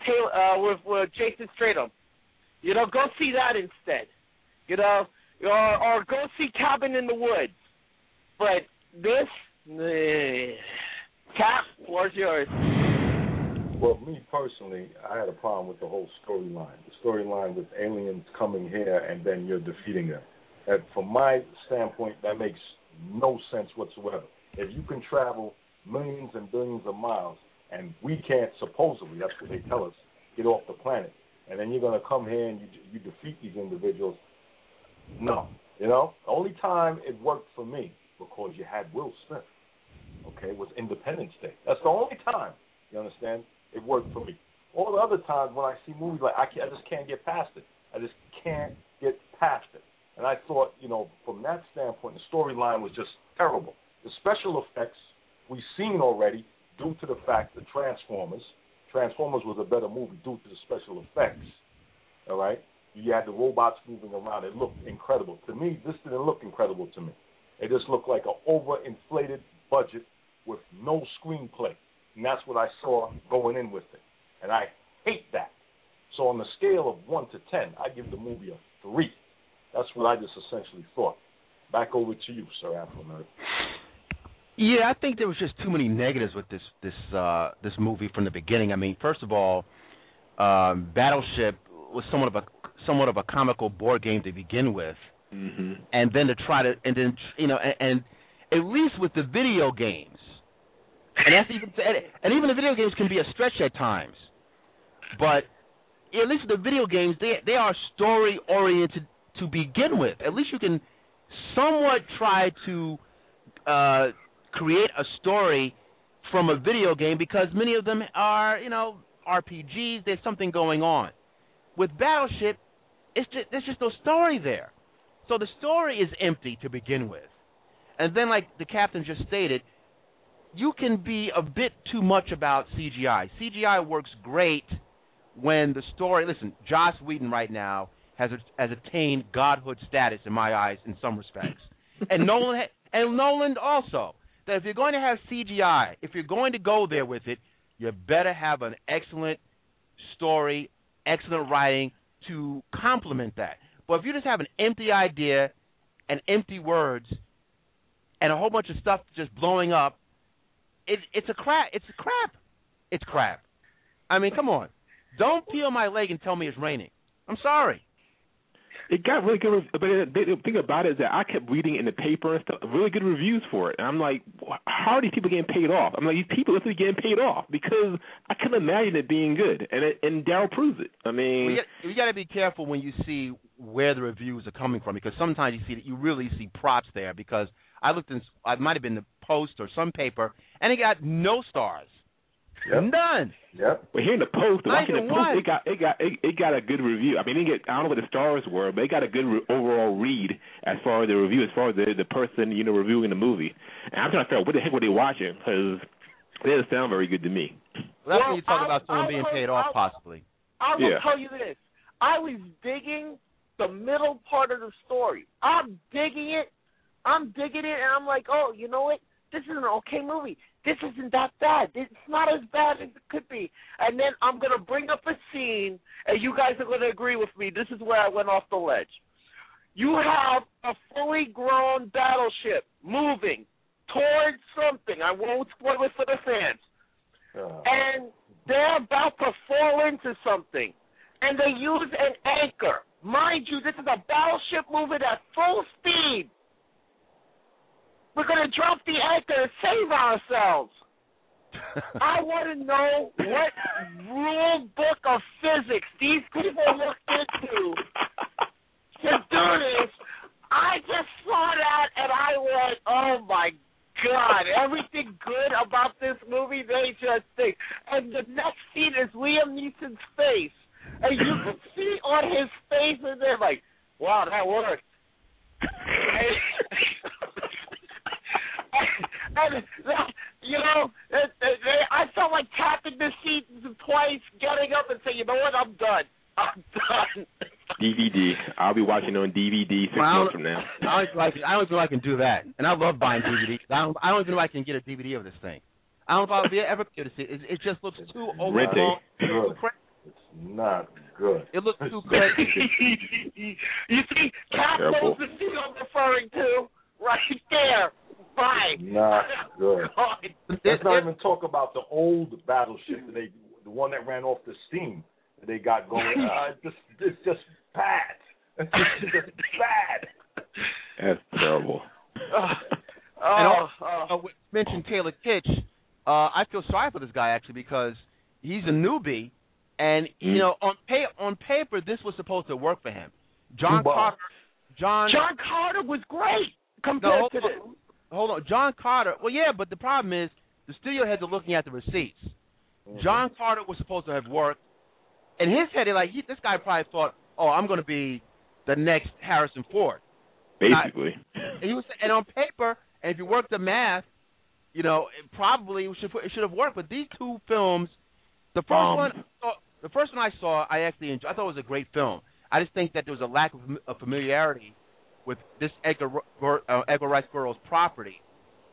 Jason Statham. You know, go see that instead. You know? Or go see Cabin in the Woods. But this, Cap, floor's yours. Well, me personally, I had a problem with the whole storyline. The storyline with aliens coming here and then you're defeating them. And from my standpoint, that makes no sense whatsoever. If you can travel millions and billions of miles and we can't, supposedly, that's what they tell us, get off the planet, and then you're going to come here and you defeat these individuals, no. You know, the only time it worked for me, because you had Will Smith, okay, was Independence Day. That's the only time, you understand, it worked for me. All the other times when I see movies like I just can't get past it. I just can't get past it. And I thought, from that standpoint, the storyline was just terrible. The special effects we've seen already due to the fact that Transformers was a better movie due to the special effects. All right? You had the robots moving around. It looked incredible. To me, this didn't look incredible to me. It just looked like an overinflated budget with no screenplay. And that's what I saw going in with it. And I hate that. So on the scale of 1 to 10, I give the movie a 3. That's what I just essentially thought. Back over to you, Sir Afro Nerd. Yeah, I think there was just too many negatives with this movie from the beginning. I mean, first of all, Battleship was somewhat of a comical board game to begin with, and then to try to, and then and at least with the video games, and that's even the video games can be a stretch at times, but at least with the video games they are story oriented to begin with. At least you can somewhat try to create a story from a video game because many of them are RPGs. There's something going on. With Battleship, there's just no story there. So the story is empty to begin with. And then, like the captain just stated, you can be a bit too much about CGI. CGI works great when the story... Listen, Joss Whedon right now has attained godhood status in my eyes in some respects. And Nolan also. That if you're going to have CGI, if you're going to go there with it, you better have an excellent story, excellent writing to complement that. But if you just have an empty idea and empty words and a whole bunch of stuff just blowing up, it's crap. I mean, come on. Don't peel my leg and tell me it's raining. I'm sorry. It got really good. But the thing about it is that I kept reading in the paper and stuff, really good reviews for it. And I'm like, how are these people getting paid off? I'm like, these people are getting paid off because I couldn't imagine it being good. And Daryl proves it. I mean, you got to be careful when you see where the reviews are coming from because sometimes you really see props there. Because I looked in, it might have been the Post or some paper, and it got no stars. Yep. None. Yep. But here in the Post, it got a good review. I mean, I don't know what the stars were, but it got a good overall read as far as the review, as far as the person reviewing the movie. And I'm trying to figure out what the heck were they watching because it doesn't sound very good to me. Well, that's when you talk about someone being paid off, possibly. I will tell you this: I was digging the middle part of the story. I'm digging it, and I'm like, oh, you know what? This is an okay movie. This isn't that bad. It's not as bad as it could be. And then I'm going to bring up a scene, and you guys are going to agree with me. This is where I went off the ledge. You have a fully grown battleship moving towards something. I won't spoil it for the fans. And they're about to fall into something. And they use an anchor. Mind you, this is a battleship moving at full speed. We're going to drop the anchor and save ourselves. I want to know what rule book of physics these people looked into to do this. I just saw that and I went, oh my God, everything good about this movie, they just think. And the next scene is Liam Neeson's face. And you can see on his face and they're like, wow, that worked. And I felt like tapping the seat twice, getting up and saying, you know what, I'm done. DVD. I'll be watching it on DVD 6 months from now. I don't feel I can do that. And I love buying DVDs. I don't even know if I can get a DVD of this thing. I don't know if I'll be ever able to see it. It just looks too overgrown. It's not good. It looks too crazy. You see, Capitol's the scene I'm referring to right there. Fine. Not good. Let's not even talk about the old battleship, the one that ran off the steam that they got going. It's just bad. It's just bad. That's terrible. Mentioned Taylor Kitsch. I feel sorry for this guy actually because he's a newbie, and on paper this was supposed to work for him. John Carter was great compared to this. Hold on, John Carter. Well, yeah, but the problem is the studio heads are looking at the receipts. John Carter was supposed to have worked. In his head, this guy probably thought, "Oh, I'm going to be the next Harrison Ford." Basically. And on paper, and if you work the math, it probably should have worked. But these two films, the first one I saw, I actually enjoyed. I thought it was a great film. I just think that there was a lack of familiarity with this Edgar Rice Burroughs property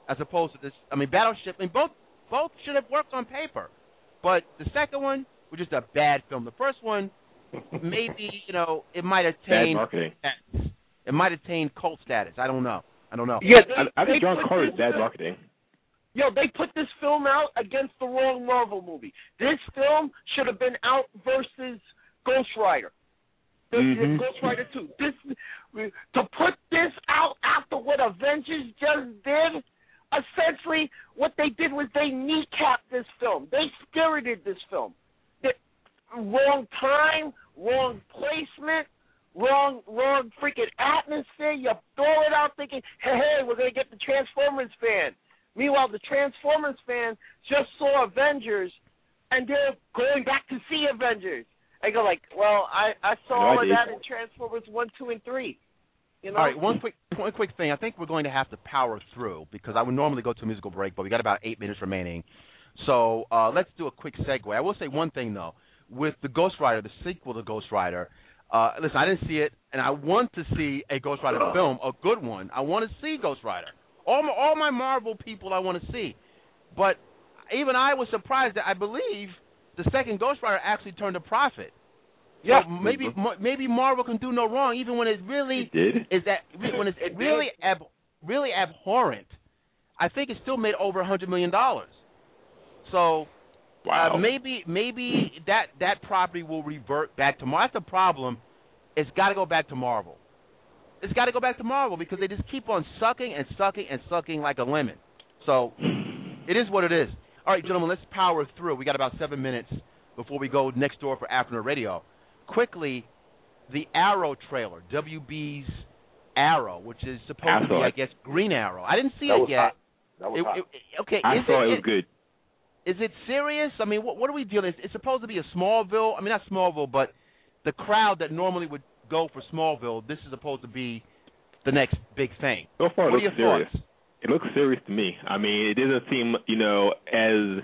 as opposed to this. I mean, Battleship. I mean, both should have worked on paper, but the second one was just a bad film. The first one, maybe it might attain bad marketing. It might attain cult status. I don't know. Yeah, I think John Carter's bad marketing. They put this film out against the wrong Marvel movie. This film should have been out versus Ghost Rider. Ghost Rider 2. To put this out after what Avengers just did, essentially what they did was they kneecapped this film. They spirited this film. Wrong time, wrong placement, wrong freaking atmosphere. You throw it out thinking, hey, we're going to get the Transformers fan. Meanwhile, the Transformers fan just saw Avengers, and they're going back to see Avengers. I go like, well, I saw all of that in Transformers 1, 2, and 3. All right, one quick thing. I think we're going to have to power through because I would normally go to a musical break, but we got about 8 minutes remaining. So let's do a quick segue. I will say one thing, though. With the Ghost Rider, the sequel to Ghost Rider, listen, I didn't see it, and I want to see a Ghost Rider film, a good one. I want to see Ghost Rider. All my Marvel people I want to see. But even I was surprised that I believe the second Ghost Rider actually turned a profit. Yeah, so maybe Marvel can do no wrong, even when it really when it's really abhorrent. I think it still made over $100 million. So maybe that property will revert back to Marvel. That's the problem. It's got to go back to Marvel. It's got to go back to Marvel because they just keep on sucking and sucking and sucking like a lemon. So it is what it is. All right, gentlemen, let's power through. We got about 7 minutes before we go next door for Afternoon Radio. Quickly, the Arrow trailer, WB's Arrow, which is supposed to be, I guess, Green Arrow. I didn't see it yet. That was hot. Okay, I saw it was good. Is it serious? I mean, what are we dealing with? It's supposed to be a Smallville. I mean, not Smallville, but the crowd that normally would go for Smallville, this is supposed to be the next big thing. So far, what it looks serious. Thoughts? It looks serious to me. I mean, it doesn't seem, as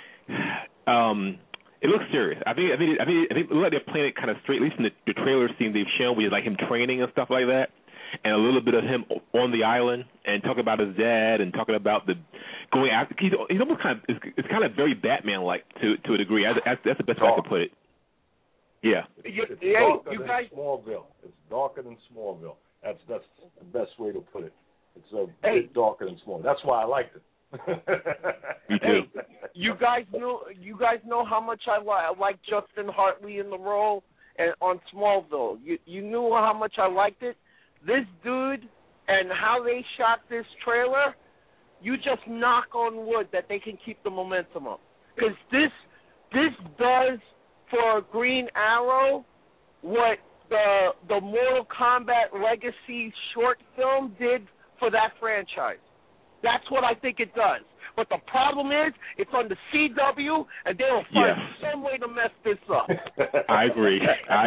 it looks serious. I think it looks like they're playing it kind of straight. At least in the trailer scene they've shown, with like him training and stuff like that, and a little bit of him on the island and talking about his dad and talking about the going after. He's almost kind of it's kind of very Batman-like to a degree. That's the best way I could put it. Yeah. It's darker than Smallville. It's darker than Smallville. That's the best way to put it. It's a bit darker than Smallville. That's why I liked it. Me too. You guys know how much I like Justin Hartley in the role and on Smallville. You knew how much I liked it. This dude and how they shot this trailer, you just knock on wood that they can keep the momentum up. Because this does for Green Arrow what the Mortal Kombat Legacy short film did for that franchise. That's what I think it does. But the problem is, it's on the CW, and they'll find some way to mess this up. I agree.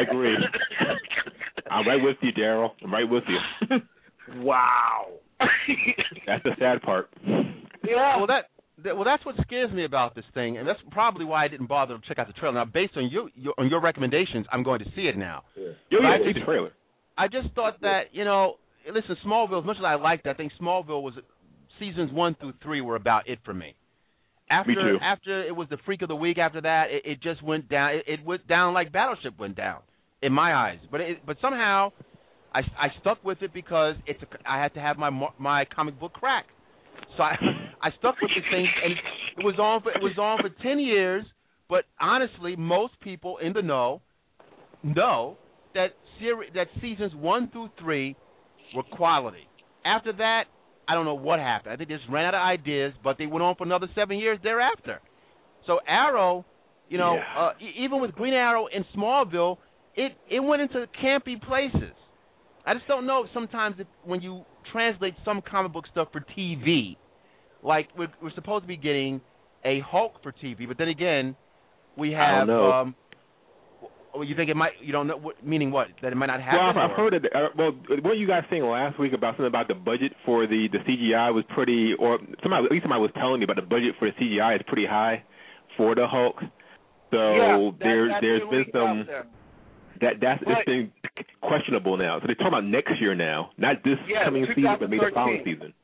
I'm right with you, Daryl. I'm right with you. Wow. That's the sad part. Yeah. Well, that's what scares me about this thing, and that's probably why I didn't bother to check out the trailer. Now, based on your recommendations, I'm going to see it now. Yeah. See the trailer. I just thought that, listen, Smallville, as much as I liked it, I think Smallville was seasons 1 through 3 were about it for me. Me too. After it was the Freak of the Week, after that, it just went down. It went down like Battleship went down in my eyes. But somehow I stuck with it because I had to have my comic book crack. So I stuck with the thing, and it was on for 10 years. But honestly, most people in the know that seasons 1 through 3 were quality. After that, I don't know what happened. I think they just ran out of ideas, but they went on for another 7 years thereafter. So Arrow, even with Green Arrow in Smallville, it went into campy places. I just don't know sometimes when you translate some comic book stuff for TV, like we're supposed to be getting a Hulk for TV, but then again, we have. I don't know. You think it might? You don't know. Meaning what? That it might not happen? Well, I've heard it. Well, what were you guys saying last week about something about the budget for the CGI was pretty, or at least somebody was telling me about the budget for the CGI is pretty high for the Hulk. So there's been some it's been questionable now. So they're talking about next year now, not this coming season, but maybe the following season.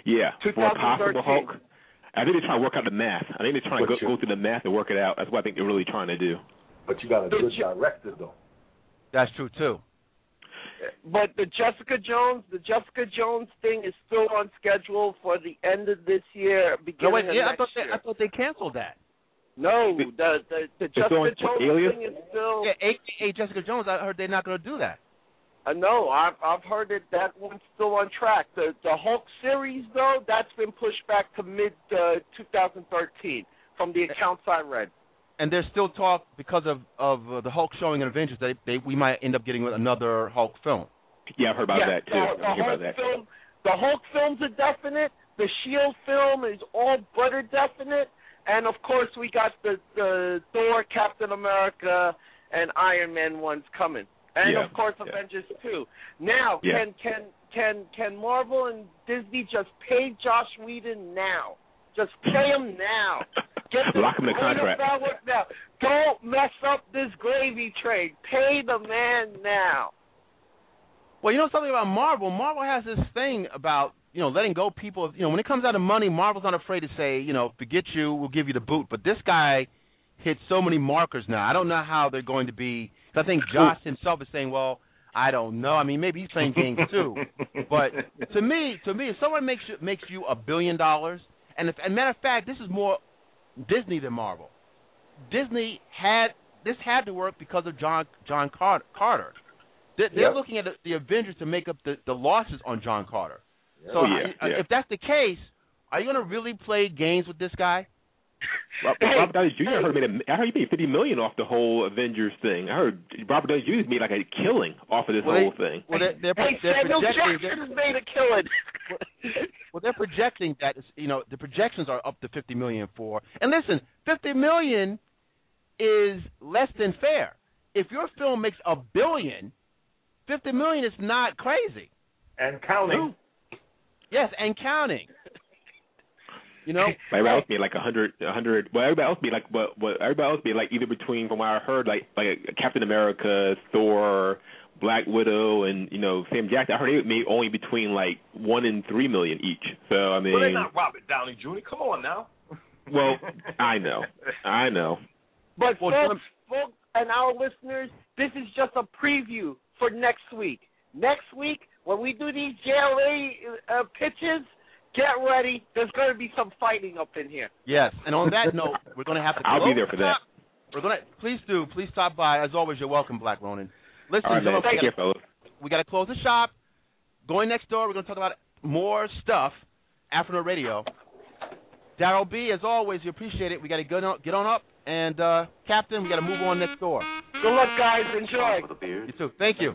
Yeah, for a possible 2013. Hulk. I think they're trying to work out the math. I think they're trying to go through the math and work it out. That's what I think they're really trying to do. But you got a good director, though. That's true, too. But the Jessica Jones thing is still on schedule for the end of this year, beginning of next year. I thought they canceled that. No, the Jessica Jones thing is still. Yeah, AKA Jessica Jones. I heard they're not going to do that. No, I've heard that one's still on track. The Hulk series, though, that's been pushed back to mid 2013 from the accounts I read. And there's still talk because of the Hulk showing in Avengers that we might end up getting another Hulk film. Yeah, I've heard about that too. The Hulk film's a definite. The S.H.I.E.L.D. film is all but a definite. And of course, we got the Thor, Captain America, and Iron Man ones coming. And of course, Avengers 2. Now, can Marvel and Disney just pay Joss Whedon now? Just pay him now. Lock him in the contract. Now. Don't mess up this gravy train. Pay the man now. Well, you know something about Marvel? Marvel has this thing about, letting go people. When it comes out of money, Marvel's not afraid to say, forget you, we'll give you the boot. But this guy hit so many markers now. I don't know how they're going to be. I think Joss himself is saying, well, I don't know. I mean, maybe he's playing games too. But to me, if someone makes you $1 billion, and as a matter of fact, this is more Disney than Marvel. Disney had to work because of John Carter. They're looking at the Avengers to make up the losses on John Carter. Yeah. So if that's the case, are you going to really play games with this guy? Robert Downey Jr. I heard he made $50 million off the whole Avengers thing. I heard Robert Downey Jr. made like a killing off of this whole thing. Well, Samuel Jackson has made a killing. Well, they're projecting that the projections are up to $50 million for. And listen, $50 million is less than fair. If your film makes $1 billion, $50 million is not crazy. And counting. Yes, and counting. Everybody else made like 100. Well, everybody else made like either between, from what I heard, like Captain America, Thor, Black Widow, and Sam Jackson. I heard they made only between like $1 and $3 million each. So I mean, well, they're not Robert Downey Jr. Come on now. Well, I know. But folks, and our listeners, this is just a preview for next week. Next week, when we do these JLA pitches, get ready. There's going to be some fighting up in here. Yes, and on that note, we're going to have to. I'll be there for that. Please stop by. As always, you're welcome, Black Ronin. Listen, all right, man. Take care, fellas. We got to close the shop. Going next door, we're going to talk about more stuff. Afternoon Radio. Daryl B, as always, we appreciate it. We got to get on up, and Captain, we got to move on next door. Good luck, guys. Enjoy. You too. Thank you.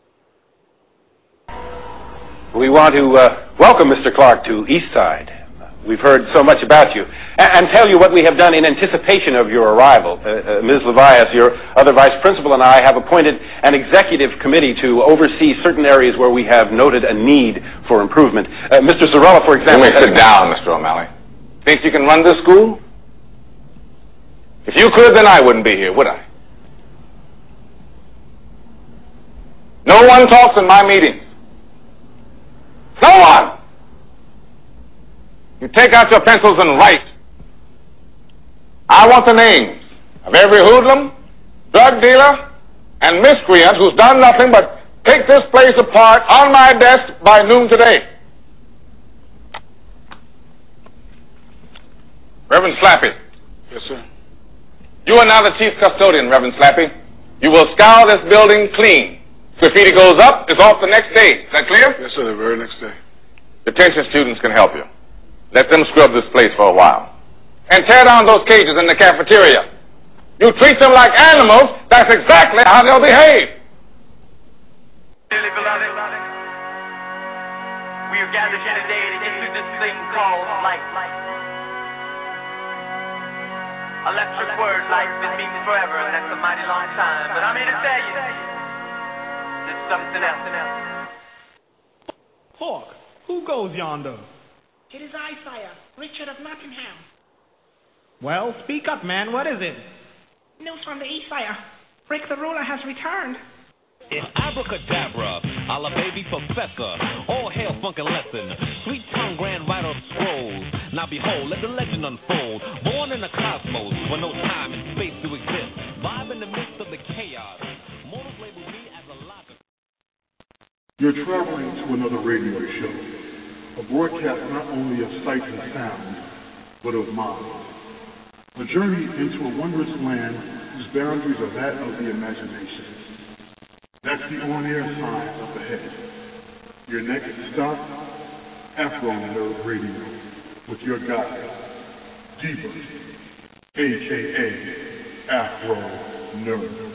We want to welcome Mr. Clark to Eastside. we've heard so much about you, and tell you what we have done in anticipation of your arrival. Ms. Levias, your other vice principal, and I have appointed an executive committee to oversee certain areas where we have noted a need for improvement. Mr. Zarella, for example... You may sit down, Mr. O'Malley. Think you can run this school? If you could, then I wouldn't be here, would I? No one talks in my meetings. No one! You take out your pencils and write. I want the names of every hoodlum, drug dealer, and miscreant who's done nothing but take this place apart on my desk by noon today. Reverend Slappy. Yes, sir. You are now the chief custodian, Reverend Slappy. You will scour this building clean. Graffiti goes up, it's off the next day. Is that clear? Yes, sir, the very next day. Detention students can help you. Let them scrub this place for a while. And tear down those cages in the cafeteria. You treat them like animals, that's exactly how they'll behave. Dearly beloved, we are gathered here today to get through this thing called life. Electric word, life, it means forever, and that's a mighty long time. But I'm here to tell you, there's something else. Hawk, who goes yonder? It is I, sire, Richard of Nottingham. Well, speak up, man. What is it? News from the east, sire. Rick the ruler has returned. It's abracadabra, a la baby professor. All hail funkin' lesson. Sweet tongue grand writer of scrolls. Now behold, let the legend unfold. Born in a cosmos where no time and space do exist. Vibe in the midst of the chaos. Mortals label me as a locker. You're traveling to another radio show. A broadcast not only of sight and sound, but of mind. A journey into a wondrous land whose boundaries are that of the imagination. That's the on-air sign up ahead. Your next stop, Afro Nerd Radio, with your guide, D-Bert, a.k.a. Afro Nerd.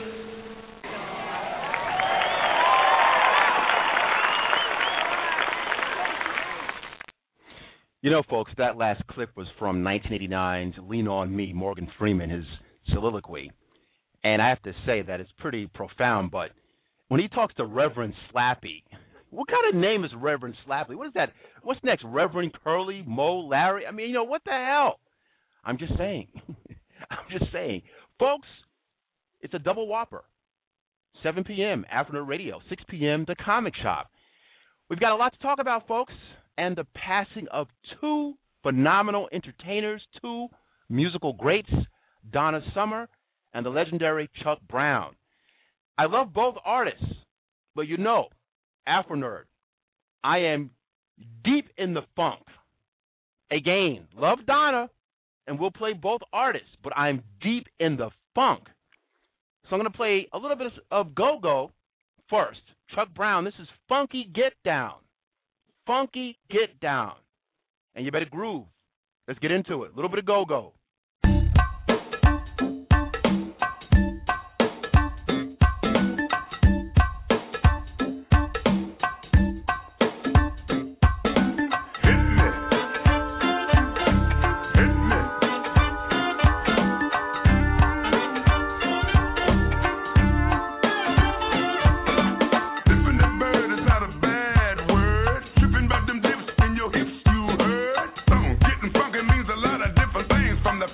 You know, folks, that last clip was from 1989's Lean On Me, Morgan Freeman, his soliloquy. And I have to say that it's pretty profound, but when he talks to Reverend Slappy, what kind of name is Reverend Slappy? What is that? What's next, Reverend Curly, Mo, Larry? I mean, what the hell? I'm just saying. I'm just saying. Folks, it's a double whopper. 7 p.m., Afternoon Radio. 6 p.m., The Comic Shop. We've got a lot to talk about, folks, and the passing of two phenomenal entertainers, two musical greats, Donna Summer and the legendary Chuck Brown. I love both artists, but Afro Nerd, I am deep in the funk. Again, love Donna, and we'll play both artists, but I'm deep in the funk. So I'm going to play a little bit of Go-Go first. Chuck Brown, this is Funky Get Down. Funky Get Down. And you better groove. Let's get into it. A little bit of Go-Go. From the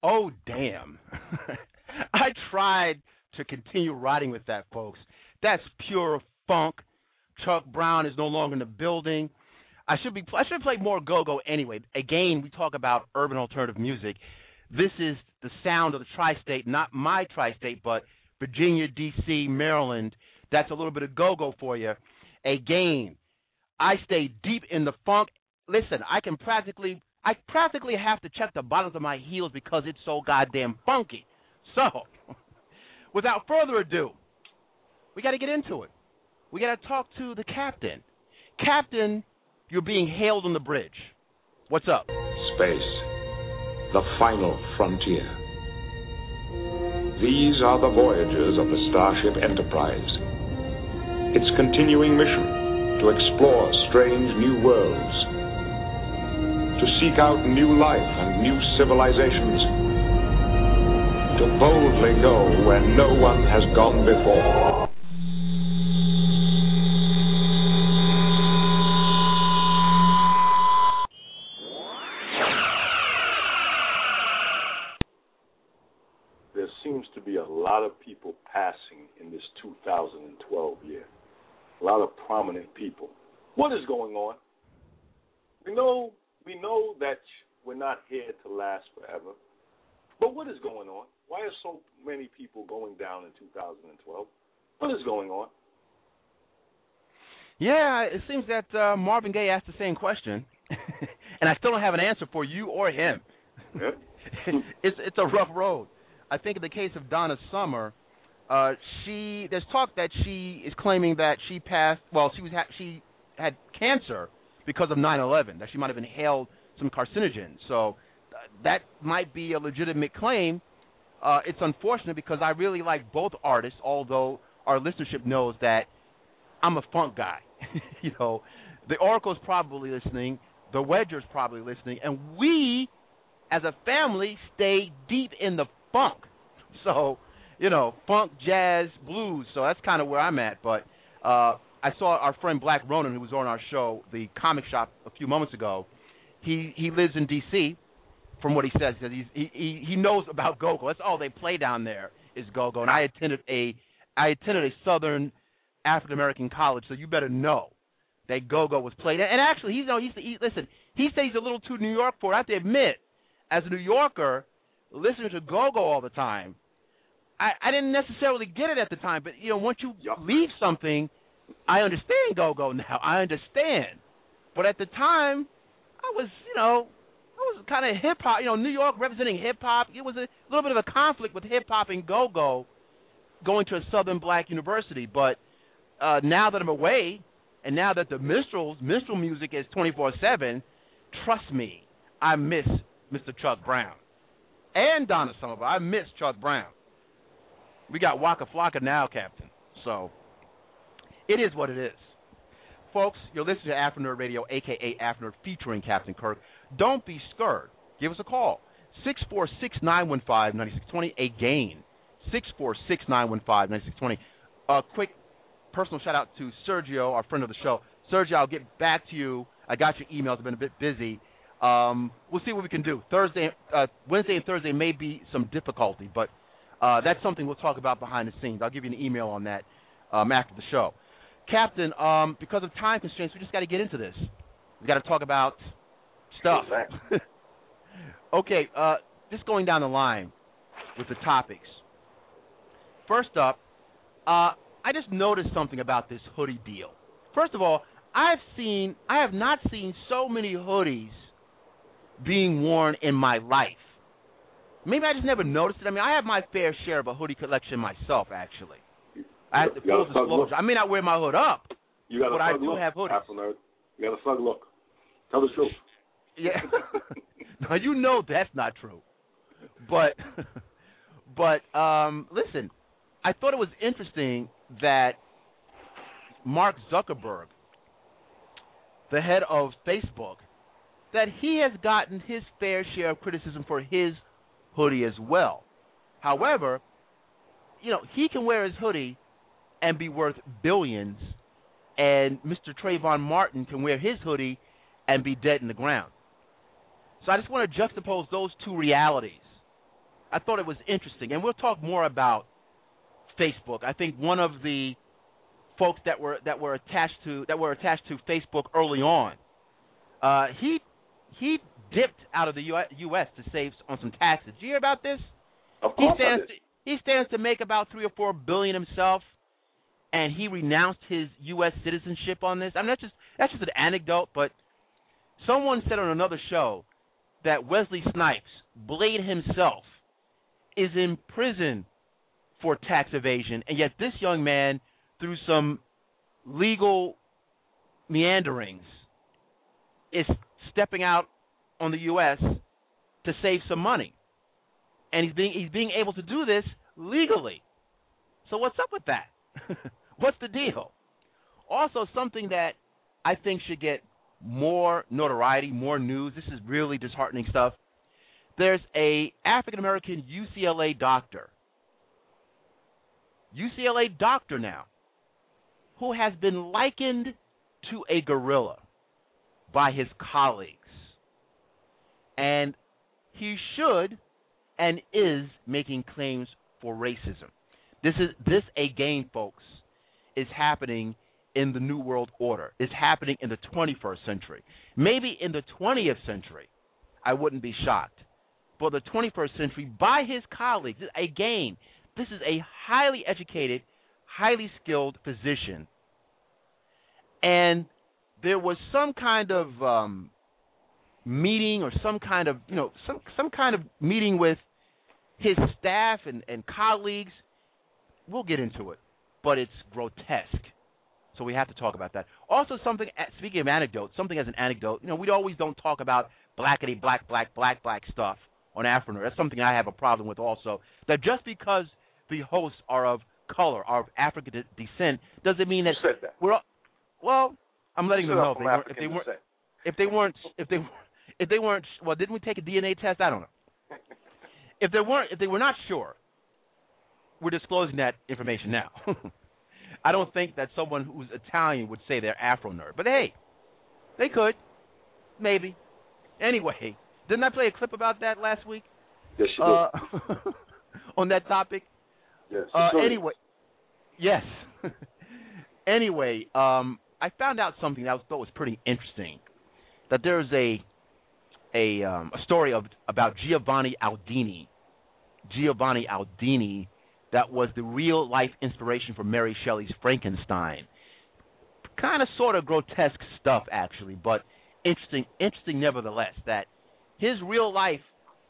Oh, damn. I tried to continue riding with that, folks. That's pure funk. Chuck Brown is no longer in the building. I should play more go-go anyway. Again, we talk about urban alternative music. This is the sound of the tri-state, not my tri-state, but Virginia, D.C., Maryland. That's a little bit of go-go for you. Again, I stay deep in the funk. Listen, I practically have to check the bottoms of my heels because it's so goddamn funky. So, without further ado, we got to get into it. We got to talk to the captain. Captain, you're being hailed on the bridge. What's up? Space, the final frontier. These are the voyages of the Starship Enterprise. Its continuing mission to explore strange new worlds, to seek out new life and new civilizations, to boldly go where no one has gone before. There seems to be a lot of people passing in this 2012 year. A lot of prominent people. What is going on? We know that we're not here to last forever. But what is going on? Why are so many people going down in 2012? What is going on? Yeah, it seems that Marvin Gaye asked the same question, and I still don't have an answer for you or him. Yeah. It's a rough road. I think in the case of Donna Summer, there's talk that she is claiming that she passed. Well, she had cancer because of 9/11. That she might have inhaled some carcinogens. So that might be a legitimate claim. It's unfortunate because I really like both artists. Although our listenership knows that I'm a funk guy. You know, the Oracle's probably listening, the Wedger's probably listening, and we, as a family, stay deep in the funk. So, you know, funk, jazz, blues. So that's kind of where I'm at. But I saw our friend Black Ronan, who was on our show, the comic shop, a few moments ago. He lives in D.C. From what he says, he knows about go-go. That's all they play down there is go-go. And I attended a Southern African American college, so you better know that go-go was played. And actually, listen, he says he's a little too New York for it. I have to admit, as a New Yorker, listening to go-go all the time, I didn't necessarily get it at the time. But you know, once you leave something, I understand go-go now. I understand. But at the time, I was kind of hip-hop, New York representing hip-hop. It was a little bit of a conflict with hip-hop and go-go going to a Southern black university. But now that I'm away, and now that the minstrel music is 24/7, trust me, I miss Mr. Chuck Brown. And Donna Summer, I miss Chuck Brown. We got Waka Flocka now, Captain. So it is what it is. Folks, you're listening to Afro Nerd Radio, a.k.a. Afro Nerd, featuring Captain Kirk. Don't be scared. Give us a call. 646-915-9620. Again, 646-915-9620. A quick personal shout-out to Sergio, our friend of the show. Sergio, I'll get back to you. I got your emails. I've been a bit busy. We'll see what we can do. Wednesday and Thursday may be some difficulty, but that's something we'll talk about behind the scenes. I'll give you an email on that after the show. Captain, because of time constraints, we just got to get into this. We got to talk about stuff. Okay, just going down the line with the topics. First up, I just noticed something about this hoodie deal. First of all, I have not seen so many hoodies being worn in my life. Maybe I just never noticed it. I mean, I have my fair share of a hoodie collection myself, actually. I have to full disclosure. I may not wear my hood up, but I do have hoodies. You got a thug look. Tell the truth. Yeah. Now, you know that's not true. But listen, I thought it was interesting that Mark Zuckerberg, the head of Facebook, that he has gotten his fair share of criticism for his hoodie as well. However, he can wear his hoodie and be worth billions, and Mr. Trayvon Martin can wear his hoodie and be dead in the ground. So I just want to juxtapose those two realities. I thought it was interesting, and we'll talk more about Facebook. I think one of the folks that were attached to Facebook early on, he dipped out of the U.S. to save on some taxes. Did you hear about this? Of course He stands to make about $3 or $4 billion himself, and he renounced his U.S. citizenship on this. I mean, that's just an anecdote, but someone said on another show that Wesley Snipes, Blade himself, is in prison for tax evasion, and yet this young man, through some legal meanderings, is stepping out on the U.S. to save some money, and he's being able to do this legally. So what's up with that? What's the deal? Also, something that I think should get more notoriety, more news. This is really disheartening stuff. There's a African-American UCLA doctor now, who has been likened to a gorilla by his colleagues. And he should and is making claims for racism. This again, folks, is happening in the New World Order. It's happening in the 21st century. Maybe in the 20th century, I wouldn't be shocked. For the 21st century, by his colleagues, again, this is a highly educated, highly skilled physician. And there was some kind of meeting or some kind of meeting with his staff and colleagues. We'll get into it, but it's grotesque. So we have to talk about that. Also, speaking of anecdotes, something as an anecdote, we always don't talk about blackity black stuff on Afro. That's something I have a problem with also. That just because the hosts are of color, are of African descent, doesn't mean that we're all, well, I'm letting them know if they weren't, well, didn't we take a DNA test? I don't know. If they were not sure, we're disclosing that information now. I don't think that someone who's Italian would say they're Afro nerd, but hey, they could, maybe. Anyway, didn't I play a clip about that last week? Yes, you did. On that topic. Yes. Anyway, yes. Anyway, I found out something that I thought was pretty interesting. That there's a story about Giovanni Aldini. Giovanni Aldini, that was the real life inspiration for Mary Shelley's Frankenstein. Kind of sort of grotesque stuff, actually, but interesting nevertheless. That his real life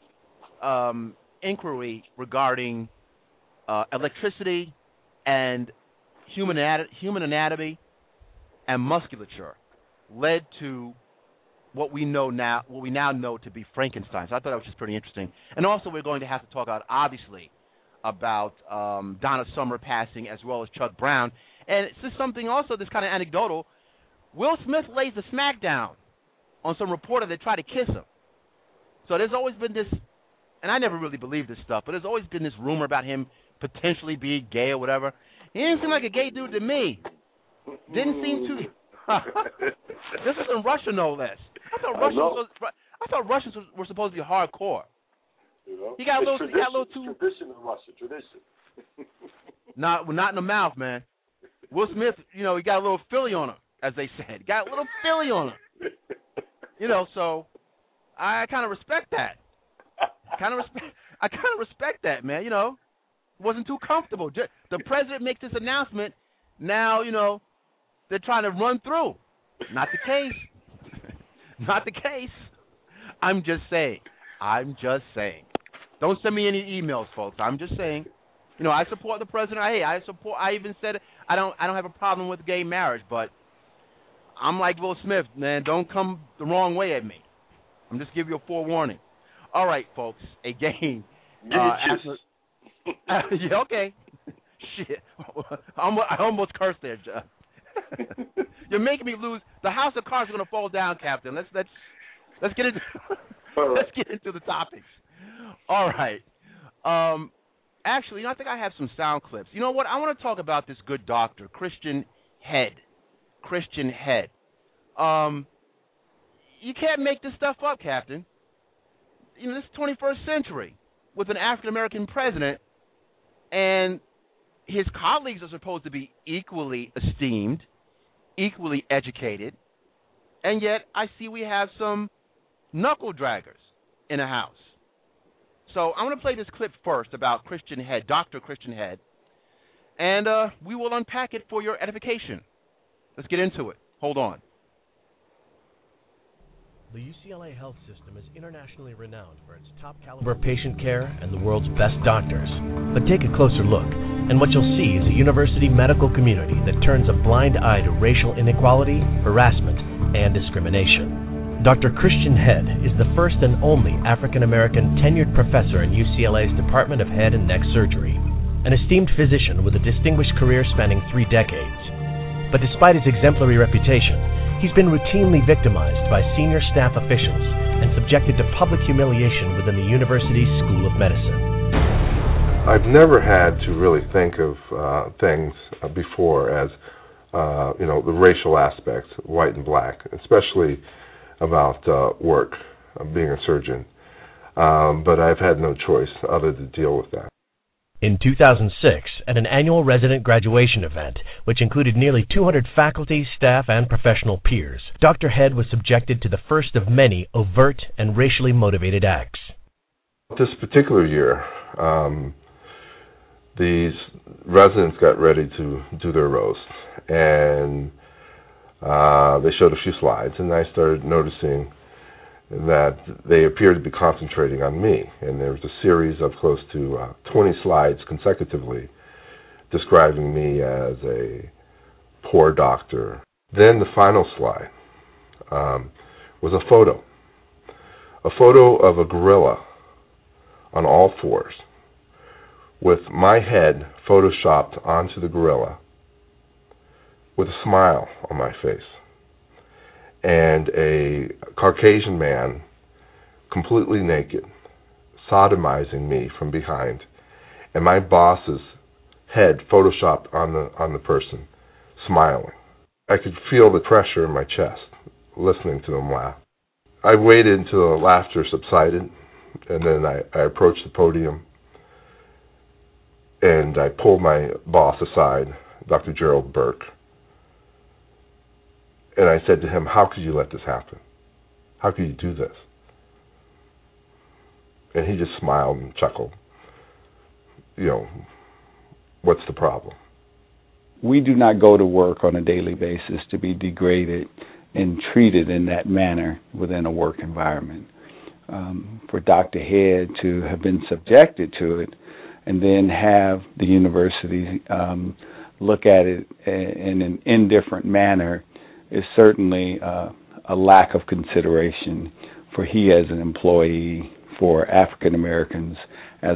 inquiry regarding electricity and human anatomy and musculature led to what we now know to be Frankenstein. So I thought that was just pretty interesting. And also, we're going to have to talk about Donna Summer passing, as well as Chuck Brown. And it's just something also that's kind of anecdotal. Will Smith lays the smackdown on some reporter that tried to kiss him. So there's always been this, and I never really believed this stuff, but there's always been this rumor about him potentially being gay or whatever. He didn't seem like a gay dude to me. Didn't seem to. This is in Russia, no less. I thought Russians were supposed to be hardcore. He got a little too tradition in Russia. Tradition. Not in the mouth, man. Will Smith, he got a little Philly on him, as they said. Got a little Philly on him. So I kind of respect that. I kind of respect that, man. Wasn't too comfortable. The president makes this announcement. Now, they're trying to run through. Not the case. Not the case. I'm just saying. Don't send me any emails, folks. I'm just saying. I support the president. I even said I don't have a problem with gay marriage, but I'm like Will Smith, man. Don't come the wrong way at me. I'm just giving you a forewarning. All right, folks. Again. Yeah, okay. Shit. I almost cursed there, Jeff. You're making me lose. The house of cards is going to fall down, Captain. Let's get into let's get into the topics. All right. Actually, I think I have some sound clips. You know what? I want to talk about this good doctor, Christian Head. You can't make this stuff up, Captain. This is 21st century. with an African-American president, and his colleagues are supposed to be equally esteemed, equally educated, and yet I see we have some knuckle draggers in the House. So I'm going to play this clip first about Christian Head, Dr. Christian Head, and we will unpack it for your edification. Let's get into it. Hold on. The UCLA health system is internationally renowned for its top caliber patient care and the world's best doctors. But take a closer look, and what you'll see is a university medical community that turns a blind eye to racial inequality, harassment, and discrimination. Dr. Christian Head is the first and only African-American tenured professor in UCLA's Department of Head and Neck Surgery, an esteemed physician with a distinguished career spanning 3 decades. But despite his exemplary reputation, he's been routinely victimized by senior staff officials and subjected to public humiliation within the university's School of Medicine. I've never had to really think of things before as, the racial aspects, white and black, especially about work, being a surgeon. But I've had no choice other to deal with that. In 2006, at an annual resident graduation event, which included nearly 200 faculty, staff, and professional peers, Dr. Head was subjected to the first of many overt and racially motivated acts. This particular year, these residents got ready to do their roast, and they showed a few slides, and I started noticing that they appeared to be concentrating on me, and there was a series of close to 20 slides consecutively describing me as a poor doctor. Then the final slide was a photo of a gorilla on all fours with my head photoshopped onto the gorilla with a smile on my face, and a Caucasian man, completely naked, sodomizing me from behind, and my boss's head photoshopped on the person, smiling. I could feel the pressure in my chest, listening to them laugh. I waited until the laughter subsided, and then I approached the podium, and I pulled my boss aside, Dr. Gerald Burke, and I said to him, "How could you let this happen? How could you do this?" And he just smiled and chuckled. What's the problem? We do not go to work on a daily basis to be degraded and treated in that manner within a work environment. For Dr. Head to have been subjected to it and then have the university look at it in an indifferent manner is certainly a lack of consideration for he as an employee, for African Americans as.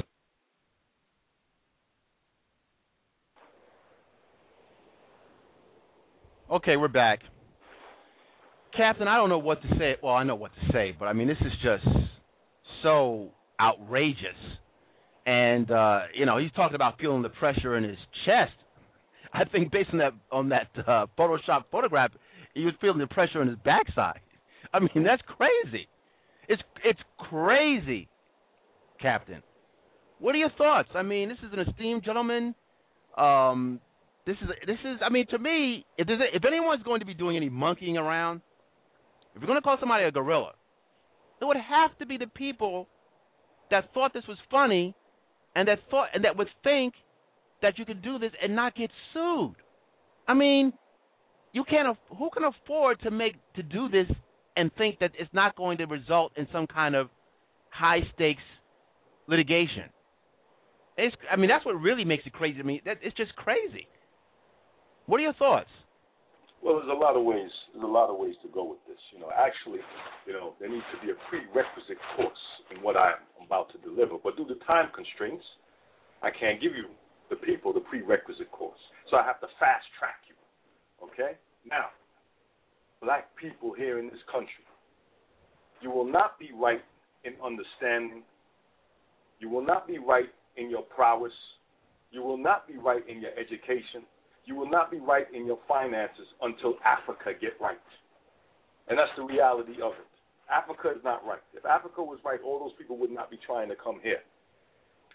Okay, we're back. Captain, I don't know what to say. Well, I know what to say, but I mean, this is just so outrageous. And, he's talking about feeling the pressure in his chest. I think based on that Photoshop photograph, he was feeling the pressure in his backside. I mean, that's crazy. It's crazy, Captain. What are your thoughts? I mean, this is an esteemed gentleman. This is. I mean, to me, if anyone's going to be doing any monkeying around, if you're going to call somebody a gorilla, it would have to be the people that thought this was funny, and that would think that you could do this and not get sued. I mean, who can afford to do this and think that it's not going to result in some kind of high stakes litigation? That's what really makes it crazy to me. It's just crazy. What are your thoughts? Well, there's a lot of ways. There's a lot of ways to go with this. There needs to be a prerequisite course in what I'm about to deliver. But due to time constraints, I can't give you the people the prerequisite course. So I have to fast track you. Okay? Now, black people here in this country, you will not be right in understanding. You will not be right in your prowess. You will not be right in your education. You will not be right in your finances until Africa get right. And that's the reality of it. Africa is not right. If Africa was right, all those people would not be trying to come here.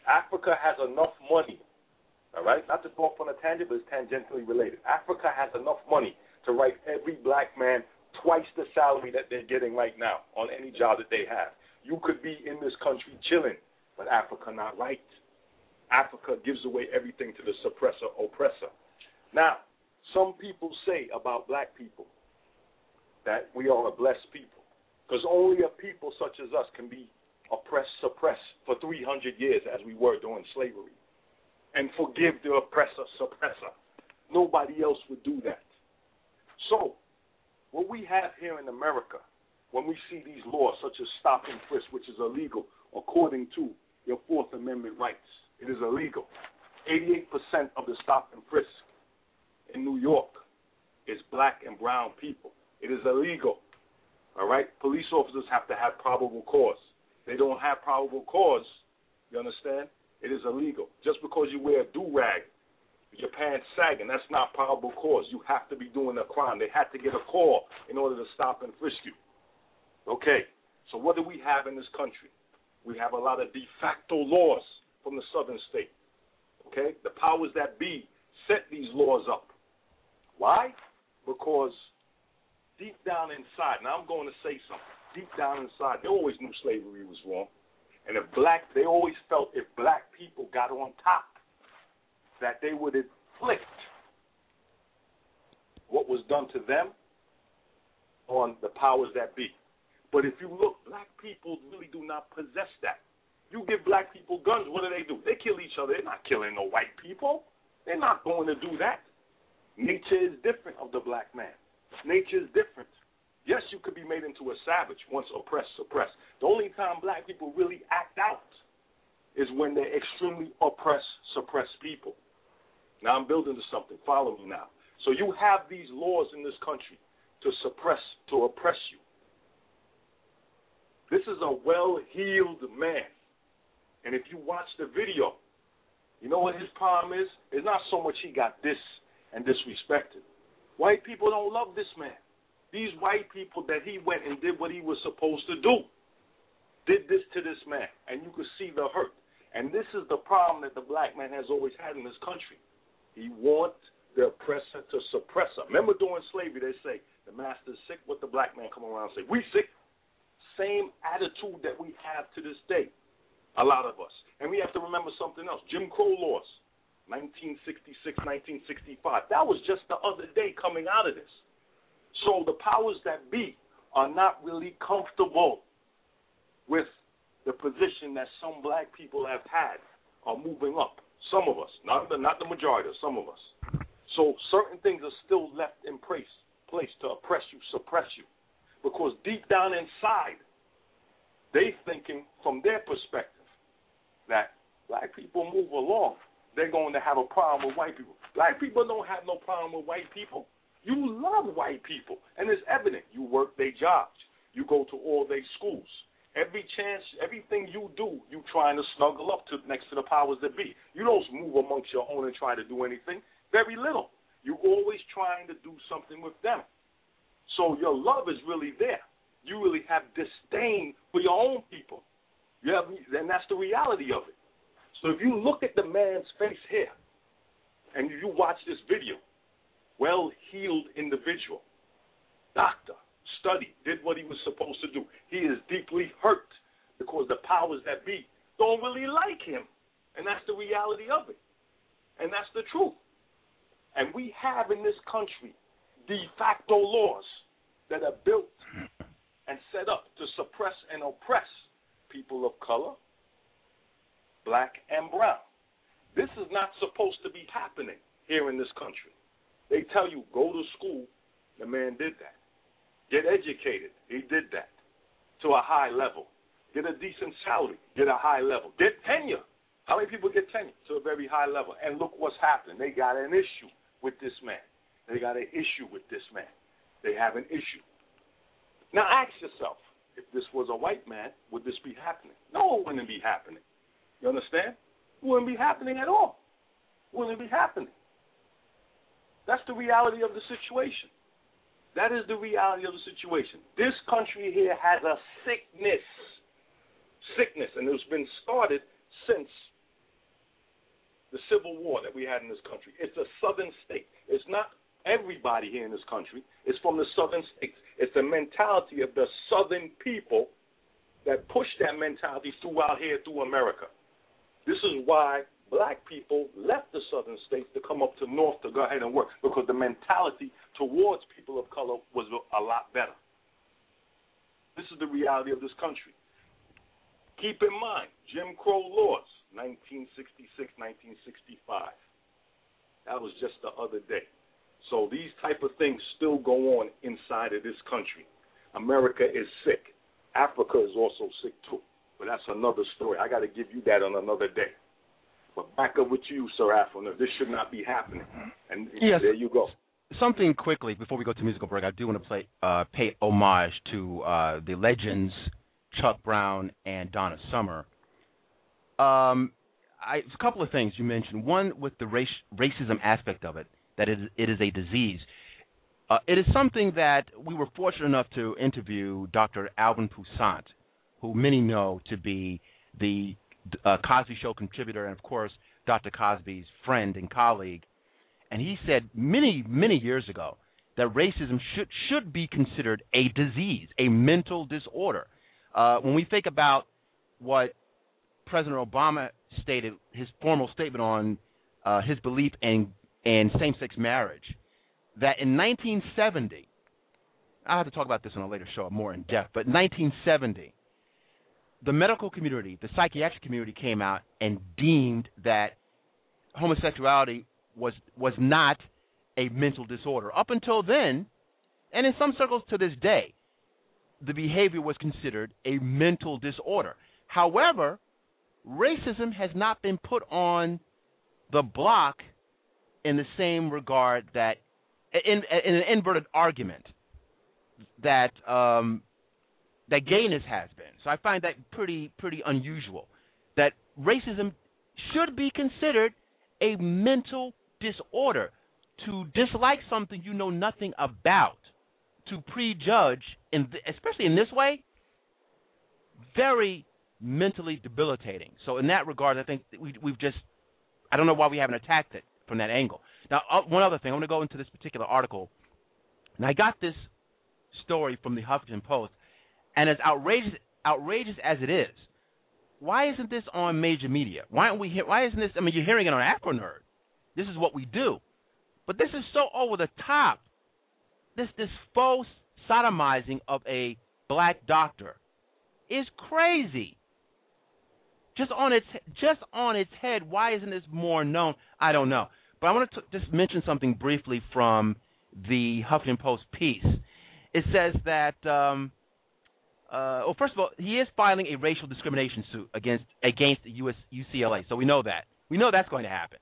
Africa has enough money, all right? Not to go off on a tangent, but it's tangentially related. Africa has enough money to write every black man twice the salary that they're getting right now on any job that they have. You could be in this country chilling, but Africa not right. Africa gives away everything to the suppressor, oppressor. Now, some people say about black people that we are a blessed people, because only a people such as us can be oppressed, suppressed for 300 years as we were during slavery, and forgive the oppressor, suppressor. Nobody else would do that. So, what we have here in America, when we see these laws such as stop and frisk, which is illegal according to your Fourth Amendment rights, it is illegal. 88% of the stop and frisk in New York is black and brown people. It is illegal. All right? Police officers have to have probable cause. They don't have probable cause, you understand? It is illegal. Just because you wear a do-rag, your pants sagging, that's not probable cause. You have to be doing a crime. They had to get a call in order to stop and frisk you. Okay, so what do we have in this country? We have a lot of de facto laws from the southern state. Okay, the powers that be set these laws up. Why? Because deep down inside, now I'm going to say something, deep down inside, they always knew slavery was wrong. And they always felt if black people got on top, that they would inflict what was done to them on the powers that be. But if you look, black people really do not possess that. You give black people guns, what do? They kill each other. They're not killing no white people. They're not going to do that. Nature is different of the black man. Nature is different. Yes, you could be made into a savage once oppressed, suppressed. The only time black people really act out is when they're extremely oppressed, suppressed people. Now I'm building to something. Follow me now. So you have these laws in this country to suppress, to oppress you. This is a well-heeled man. And if you watch the video, you know what his problem is? It's not so much he got this and disrespected. White people don't love this man. These white people that he went and did what he was supposed to do, did this to this man. And you could see the hurt. And this is the problem that the black man has always had in this country. He wants the oppressor to suppress him. Remember during slavery, they say, the master's sick, what the black man come around and say, we sick. Same attitude that we have to this day, a lot of us. And we have to remember something else. Jim Crow laws, 1966, 1965. That was just the other day coming out of this. So the powers that be are not really comfortable with the position that some black people have had are moving up. Some of us, not the majority, some of us. So certain things are still left in place to oppress you, suppress you. Because deep down inside, they thinking from their perspective that black people move along, they're going to have a problem with white people. Black people don't have no problem with white people. You love white people, and it's evident. You work their jobs. You go to all their schools. Every chance, everything you do, you trying to snuggle up to next to the powers that be. You don't move amongst your own and try to do anything. Very little. You're always trying to do something with them. So your love is really there. You really have disdain for your own people. And that's the reality of it. So if you look at the man's face here, and you watch this video, well-heeled individual, doctor, studied, did what he was supposed to do. He is deeply hurt because the powers that be don't really like him. And that's the reality of it. And that's the truth. And we have in this country de facto laws that are built and set up to suppress and oppress people of color, black and brown. This is not supposed to be happening here in this country. They tell you, go to school. The man did that. Get educated. He did that to a high level. Get a decent salary. Get a high level. Get tenure. How many people get tenure? To a very high level. And look what's happening. They got an issue with this man. They got an issue with this man. They have an issue. Now ask yourself, if this was a white man, would this be happening? No, it wouldn't be happening. You understand? It wouldn't be happening at all. It wouldn't be happening. That's the reality of the situation. That is the reality of the situation. This country here has a sickness, and it's been started since we had in this country. It's a southern state. It's not everybody here in this country. It's from the southern states. It's the mentality of the southern people that push that mentality throughout here, through America. This is why black people left the southern states to come up to north to go ahead and work, because the mentality towards people of color was a lot better. This is the reality of this country. Keep in mind, Jim Crow laws, 1966, 1965. That was just the other day. So these type of things still go on inside of this country. America is sick. Africa is also sick too. But that's another story. I got to give you that on another day. But back up with you, Sir Afro. This should not be happening. And yes. There you go. Something quickly before we go to musical break. I do want to pay homage to the legends Chuck Brown and Donna Summer. A couple of things you mentioned. One, with the racism aspect of it, that it is a disease. It is something that we were fortunate enough to interview Dr. Alvin Toussaint, who many know to be the Cosby Show contributor and, of course, Dr. Cosby's friend and colleague. And he said many, many years ago that racism should be considered a disease, a mental disorder. When we think about what President Obama stated, his formal statement on his belief in same-sex marriage, that in 1970, I'll have to talk about this on a later show more in depth, but in 1970, the medical community, the psychiatric community came out and deemed that homosexuality was not a mental disorder. Up until then, and in some circles to this day, the behavior was considered a mental disorder. However, racism has not been put on the block in the same regard that, in an inverted argument, that that gayness has been. So I find that pretty unusual. That racism should be considered a mental disorder. To dislike something you know nothing about, to prejudge, especially in this way, very mentally debilitating. So in that regard, I think we've just, I don't know why we haven't attacked it from that angle. Now, one other thing, I want to go into this particular article. And I got this story from the Huffington Post, and as outrageous as it is, why isn't this on major media? Why isn't this, you're hearing it on Afro Nerd. This is what we do. But this is so over the top. This false sodomizing of a black doctor is crazy. Just on its head, why isn't this more known? I don't know. But I want to just mention something briefly from the Huffington Post piece. It says that, first of all, he is filing a racial discrimination suit against UCLA. So we know that. We know that's going to happen.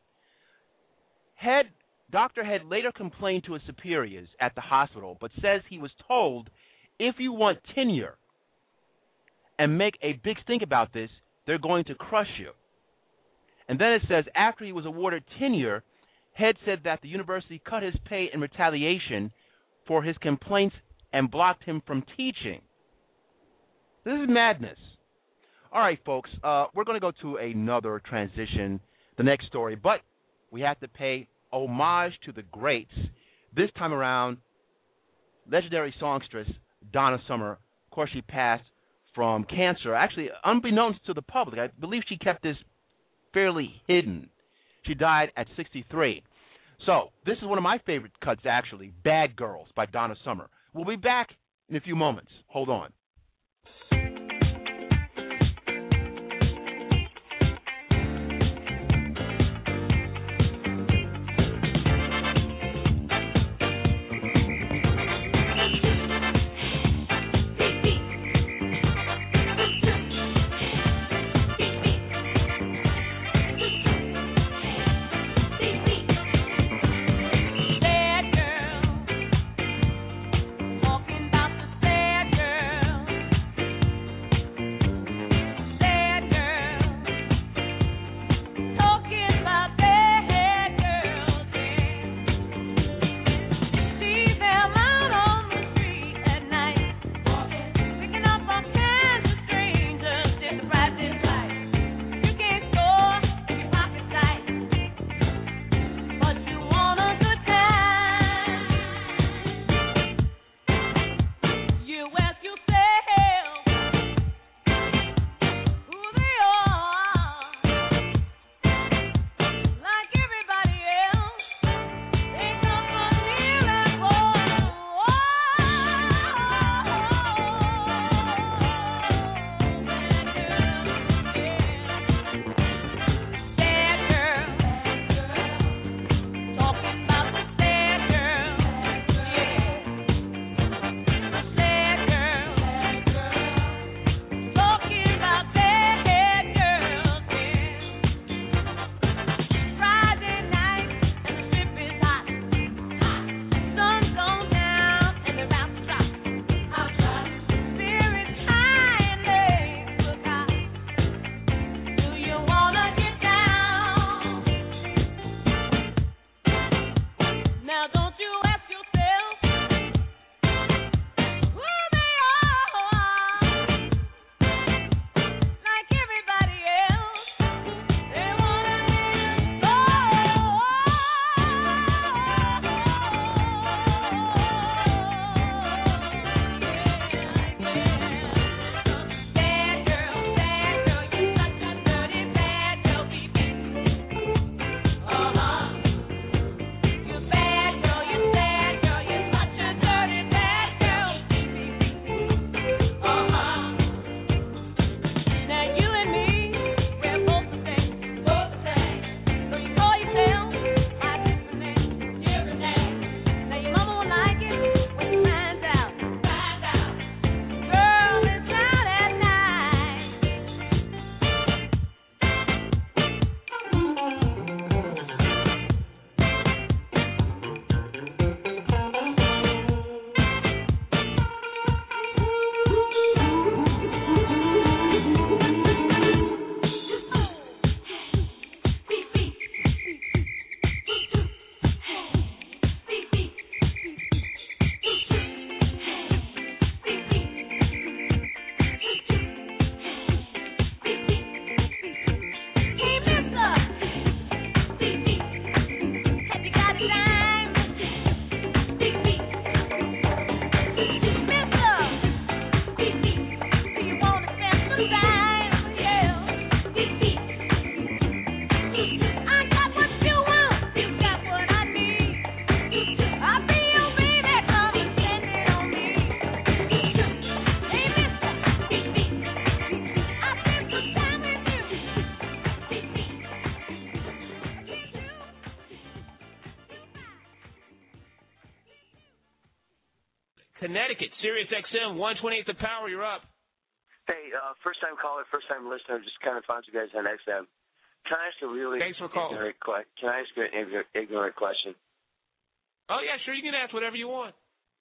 Dr. Head later complained to his superiors at the hospital, but says he was told, if you want tenure and make a big stink about this, they're going to crush you. And then it says, after he was awarded tenure, Head said that the university cut his pay in retaliation for his complaints and blocked him from teaching. This is madness. All right, folks, we're going to go to another transition, the next story, but we have to pay homage to the greats. This time around, legendary songstress Donna Summer. Of course, she passed from cancer, actually unbeknownst to the public. I believe she kept this fairly hidden. She died at 63. So this is one of my favorite cuts, actually, Bad Girls by Donna Summer. We'll be back in a few moments. Hold on. Bad girl, talking about the bad girl. Connecticut. Sirius XM 128 The Power. You're up. Hey, first-time caller, first-time listener. Just kind of found you guys on XM. Can I ask a really ignorant question? Oh, yeah, sure. You can ask whatever you want.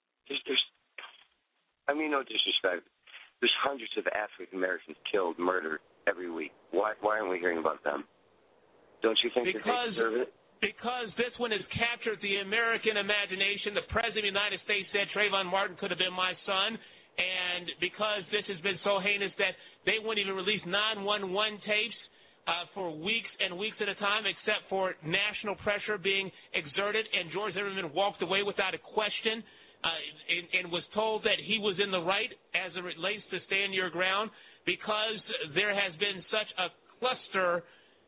No disrespect. There's hundreds of African Americans killed, murdered every week. Why aren't we hearing about them? Don't you think that they deserve it? Because this one has captured the American imagination. The President of the United States said Trayvon Martin could have been my son. And because this has been so heinous that they wouldn't even release 911 tapes for weeks and weeks at a time, except for national pressure being exerted, and George Zimmerman walked away without a question and was told that he was in the right as it relates to stand your ground, because there has been such a cluster,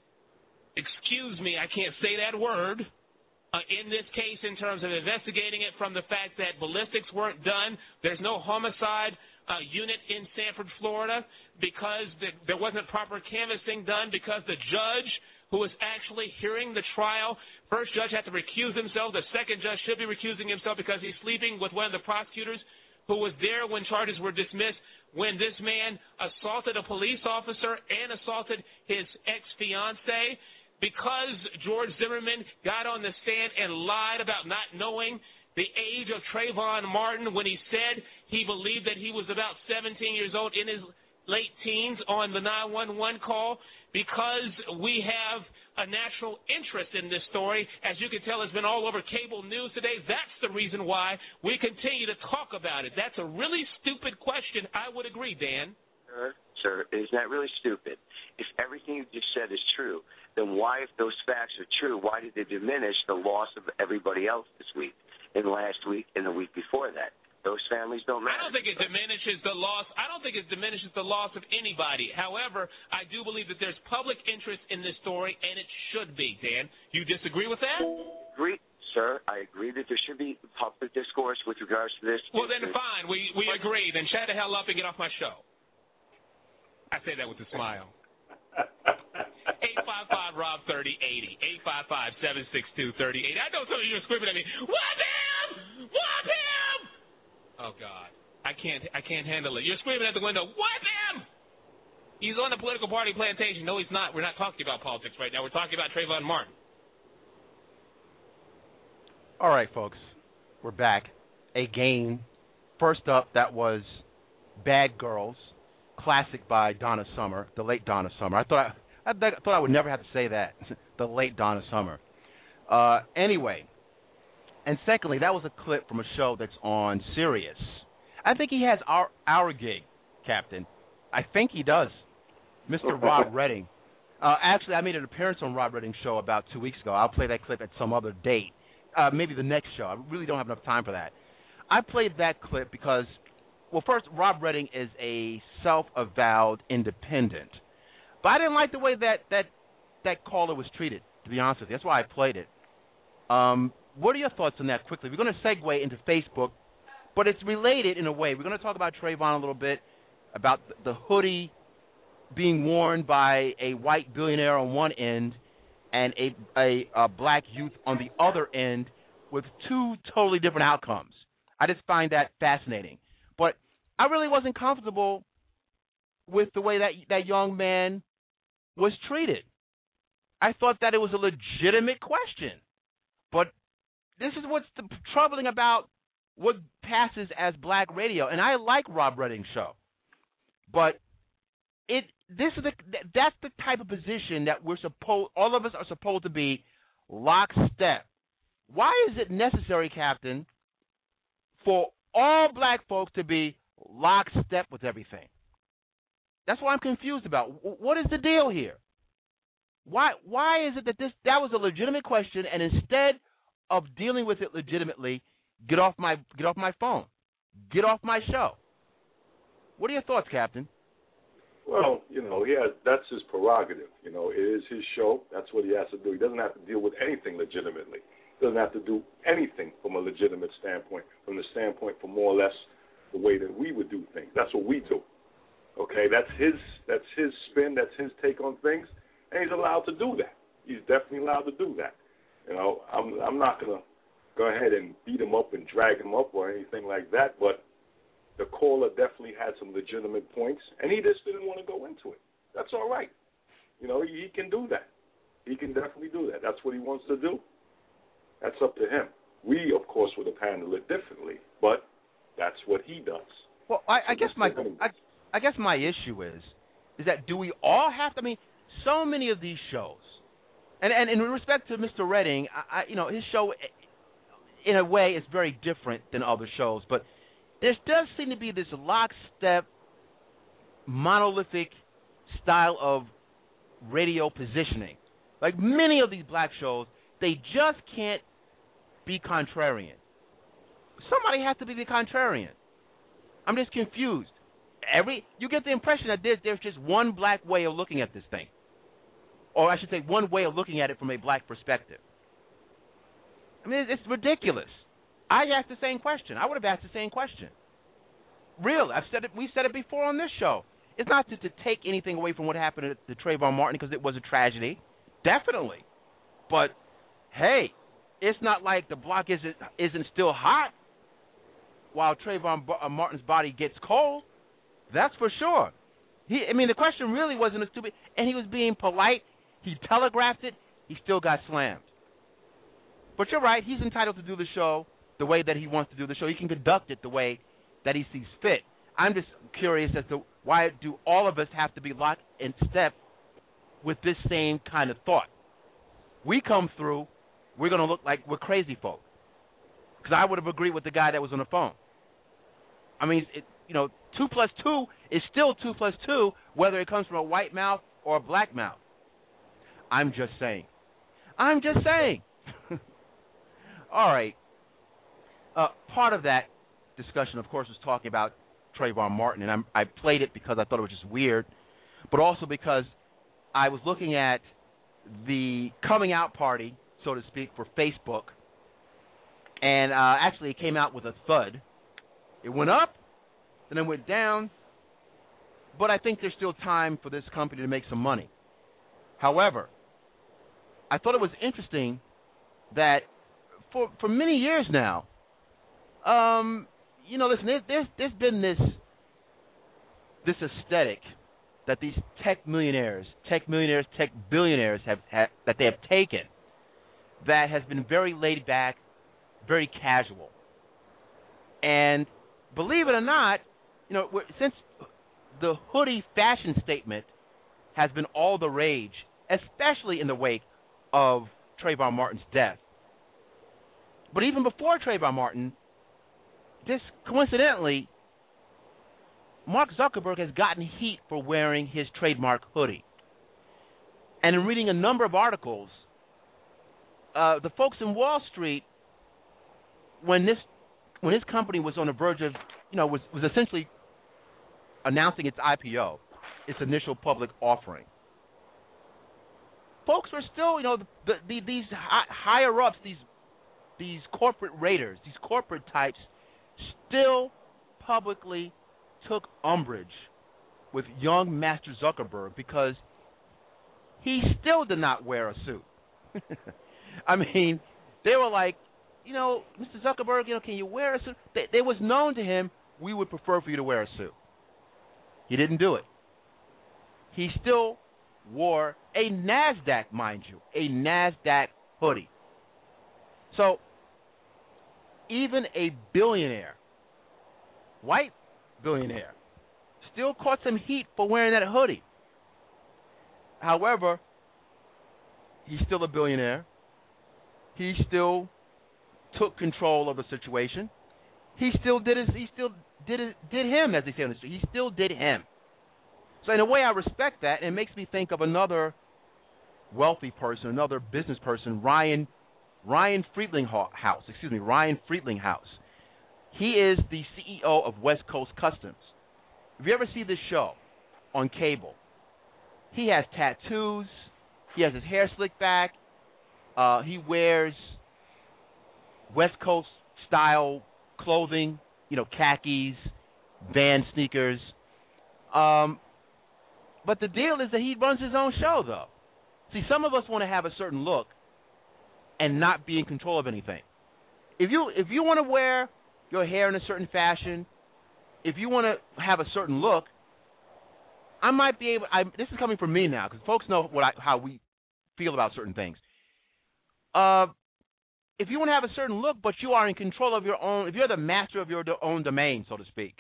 excuse me, I can't say that word, in this case in terms of investigating it, from the fact that ballistics weren't done. There's no homicide unit in Sanford, Florida, because there wasn't proper canvassing done, because the judge who was actually hearing the trial, first judge had to recuse himself. The second judge should be recusing himself because he's sleeping with one of the prosecutors who was there when charges were dismissed, when this man assaulted a police officer and assaulted his ex-fiancée. Because George Zimmerman got on the stand and lied about not knowing the age of Trayvon Martin when he said he believed that he was about 17 years old in his late teens on the 911 call, because we have a national interest in this story. As you can tell, it's been all over cable news today. That's the reason why we continue to talk about it. That's a really stupid question. I would agree, Dan. Sir, isn't that really stupid? If everything you just said is true, then why, if those facts are true, why did they diminish the loss of everybody else this week, and last week, and the week before that? Those families don't matter. I don't think it diminishes the loss. I don't think it diminishes the loss of anybody. However, I do believe that there's public interest in this story, and it should be. Dan, you disagree with that? Agree, sir. I agree that there should be public discourse with regards to this. Well, then fine. We agree. Then shut the hell up and get off my show. I say that with a smile. 855-ROB-3080. 855-762-3080. I know some of you are screaming at me, "Whoop him! Whoop him!" Oh, God. I can't handle it. You're screaming at the window, "Whoop him!" He's on the political party plantation. No, he's not. We're not talking about politics right now. We're talking about Trayvon Martin. All right, folks. We're back. Again, first up, that was Bad Girls, classic by Donna Summer, the late Donna Summer. I thought I would never have to say that, the late Donna Summer. Anyway, and secondly, that was a clip from a show that's on Sirius. I think he has our gig, Captain. I think he does. Mr. Rob Redding. Actually, I made an appearance on Rob Redding's show about 2 weeks ago. I'll play that clip at some other date, maybe the next show. I really don't have enough time for that. I played that clip because, well, first, Rob Redding is a self-avowed independent. But I didn't like the way that caller was treated, to be honest with you. That's why I played it. What are your thoughts on that quickly? We're going to segue into Facebook, but it's related in a way. We're going to talk about Trayvon a little bit, about the hoodie being worn by a white billionaire on one end and a black youth on the other end, with two totally different outcomes. I just find that fascinating. But I really wasn't comfortable with the way that young man was treated. I thought that it was a legitimate question. But this is what's troubling about what passes as black radio. And I like Rob Redding's show. But that's the type of position that all of us are supposed to be lockstep. Why is it necessary, Captain, for all black folks to be lockstep with everything? That's what I'm confused about. What is the deal here? Why is it that that was a legitimate question, and instead of dealing with it legitimately, get off my phone, get off my show? What are your thoughts, Captain? Well, that's his prerogative. It is his show. That's what he has to do. He doesn't have to deal with anything legitimately. He doesn't have to do anything from a legitimate standpoint, from the standpoint for more or less the way that we would do things. That's what we do. Okay, that's his spin, that's his take on things, and he's allowed to do that. He's definitely allowed to do that. I'm not going to go ahead and beat him up and drag him up or anything like that, but the caller definitely had some legitimate points, and he just didn't want to go into it. That's all right. You know, he can do that. He can definitely do that. That's what he wants to do. That's up to him. We, of course, would have handled it differently, but that's what he does. Well, I guess my issue is that do we all have to? I mean, so many of these shows, and in respect to Mr. Redding, you know, his show, in a way, is very different than other shows, but there does seem to be this lockstep, monolithic style of radio positioning. Like many of these black shows, they just can't be contrarian. Somebody has to be the contrarian. I'm just confused. You get the impression that there's just one black way of looking at this thing. Or I should say one way of looking at it from a black perspective. I mean, it's ridiculous. I asked the same question. I would have asked the same question. Real. We've said it before on this show. It's not to take anything away from what happened to Trayvon Martin because it was a tragedy. Definitely. But, hey, it's not like the block isn't still hot while Trayvon Martin's body gets cold. That's for sure. The question really wasn't a stupid, and he was being polite. He telegraphed it. He still got slammed. But you're right. He's entitled to do the show the way that he wants to do the show. He can conduct it the way that he sees fit. I'm just curious as to why do all of us have to be locked in step with this same kind of thought. We come through, we're going to look like we're crazy folk. Because I would have agreed with the guy that was on the phone. I mean, 2 plus 2 is still 2 plus 2, whether it comes from a white mouth or a black mouth. I'm just saying. All right. Part of that discussion, of course, was talking about Trayvon Martin, and I played it because I thought it was just weird, but also because I was looking at the coming out party, so to speak, for Facebook, and actually it came out with a thud. It went up, then it went down, but I think there's still time for this company to make some money. However, I thought it was interesting that for many years now, listen, there's been this aesthetic that these tech billionaires, tech billionaires that they have taken that has been very laid back, very casual. And believe it or not, since the hoodie fashion statement has been all the rage, especially in the wake of Trayvon Martin's death. But even before Trayvon Martin, coincidentally, Mark Zuckerberg has gotten heat for wearing his trademark hoodie. And in reading a number of articles, the folks in Wall Street, when his company was on the verge of, was essentially announcing its IPO, its initial public offering, folks were still, these higher ups, these corporate raiders, these corporate types, still publicly took umbrage with young Master Zuckerberg because he still did not wear a suit. I mean, they were like, Mr. Zuckerberg, can you wear a suit? They was known to him, we would prefer for you to wear a suit. He didn't do it. He still wore a NASDAQ, mind you, a NASDAQ hoodie. So even a billionaire, white billionaire, still caught some heat for wearing that hoodie. However, he's still a billionaire. He still took control of the situation. He still did him, as they say on the street. He still did him. So in a way, I respect that, and it makes me think of another wealthy person, another business person, Ryan Friedlinghaus. He is the CEO of West Coast Customs. If you ever see this show on cable, he has tattoos. He has his hair slicked back. He wears West Coast style clothing, khakis, Van sneakers. But the deal is that he runs his own show, though. See, some of us want to have a certain look and not be in control of anything. If you want to wear your hair in a certain fashion, if you want to have a certain look, I might be able. This is coming from me now because folks know how we feel about certain things. If you want to have a certain look, but you are in control of your own, if you're the master of your own domain, so to speak,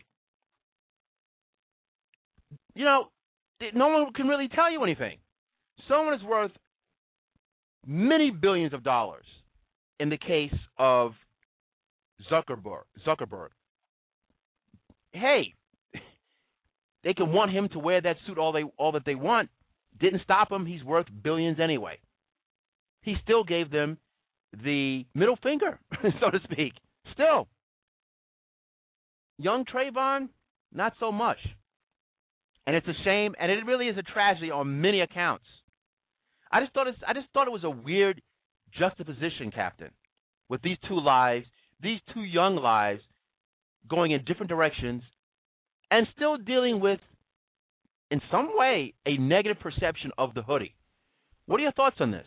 you know, no one can really tell you anything. Someone is worth many billions of dollars in the case of Zuckerberg. Hey, they can want him to wear that suit all that they want. Didn't stop him. He's worth billions anyway. He still gave them the middle finger, so to speak. Still. Young Trayvon, not so much. And it's a shame, and it really is a tragedy on many accounts. I just thought it was a weird juxtaposition, Captain, with these two lives, these two young lives going in different directions and still dealing with, in some way, a negative perception of the hoodie. What are your thoughts on this?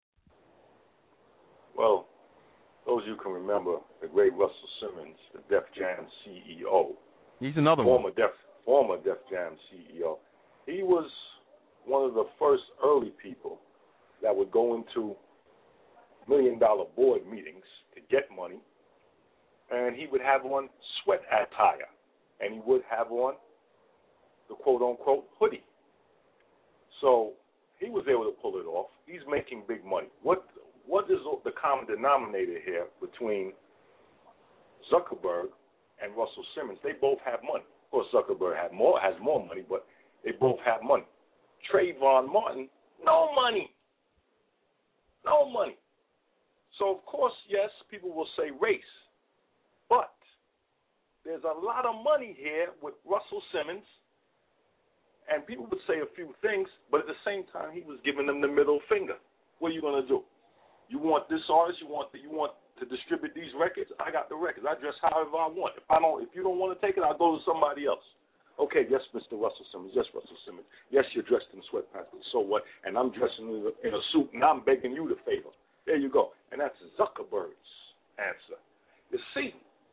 Well, those of you can remember the great Russell Simmons, the Def Jam CEO. He's another one. Former Def Jam CEO. He was one of the first early people that would go into $1 million board meetings to get money, and he would have on sweat attire, and he would have on the quote-unquote hoodie. So he was able to pull it off. He's making big money. What is the common denominator here between Zuckerberg and Russell Simmons? They both have money. Of course, Zuckerberg has more money, but they both have money. Trayvon Martin, no money. No money. So, of course, yes, people will say race. But there's a lot of money here with Russell Simmons, and people would say a few things, but at the same time, he was giving them the middle finger. What are you going to do? You want this artist? You want to distribute these records? I got the records. I dress however I want. If you don't want to take it, I'll go to somebody else. Okay, yes, Mr. Russell Simmons. Yes, Russell Simmons. Yes, you're dressed in sweatpants. So what? And I'm dressing in a suit, and I'm begging you to favor. There you go. And that's Zuckerberg's answer. You see.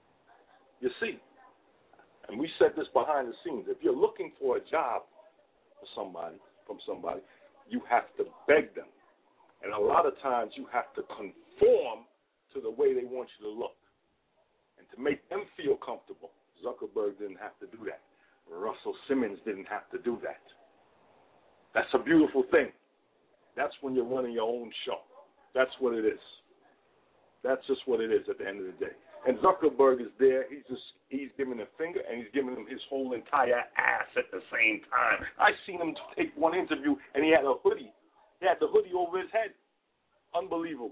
And we said this behind the scenes. If you're looking for a job from somebody, you have to beg them. And a lot of times you have to conform to the way they want you to look. And to make them feel comfortable, Zuckerberg didn't have to do that. Russell Simmons didn't have to do that. That's a beautiful thing. That's when you're running your own show. That's what it is. That's just what it is at the end of the day. And Zuckerberg is there. He's giving a finger, and he's giving him his whole entire ass at the same time. I seen him take one interview, and he had a hoodie. He had the hoodie over his head. Unbelievable.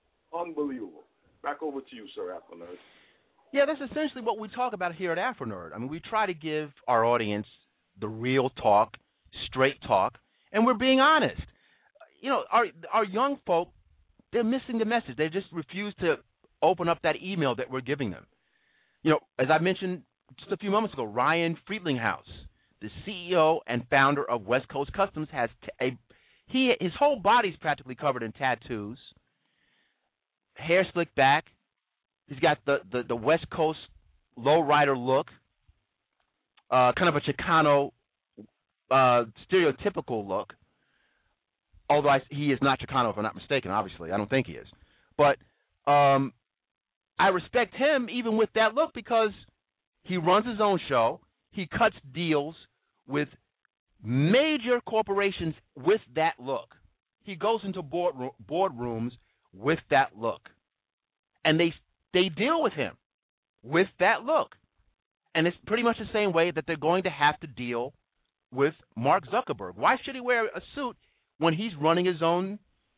Back over to you, sir, Afro Nerd. Yeah, that's essentially what we talk about here at Afro Nerd. I mean, we try to give our audience the real talk, straight talk, and we're being honest. You know, our young folk, they're missing the message. They just refuse to open up that email that we're giving them. You know, as I mentioned just a few moments ago, Ryan Friedlinghaus, the CEO and founder of West Coast Customs, has his whole body's practically covered in tattoos, hair slicked back. He's got the West Coast lowrider look, kind of a Chicano stereotypical look. Although he is not Chicano, if I'm not mistaken, obviously. I don't think he is. But I respect him even with that look because he runs his own show. He cuts deals with major corporations with that look. He goes into boardrooms with that look. And they deal with him with that look. And it's pretty much the same way that they're going to have to deal with Mark Zuckerberg. Why should he wear a suit when he's running his own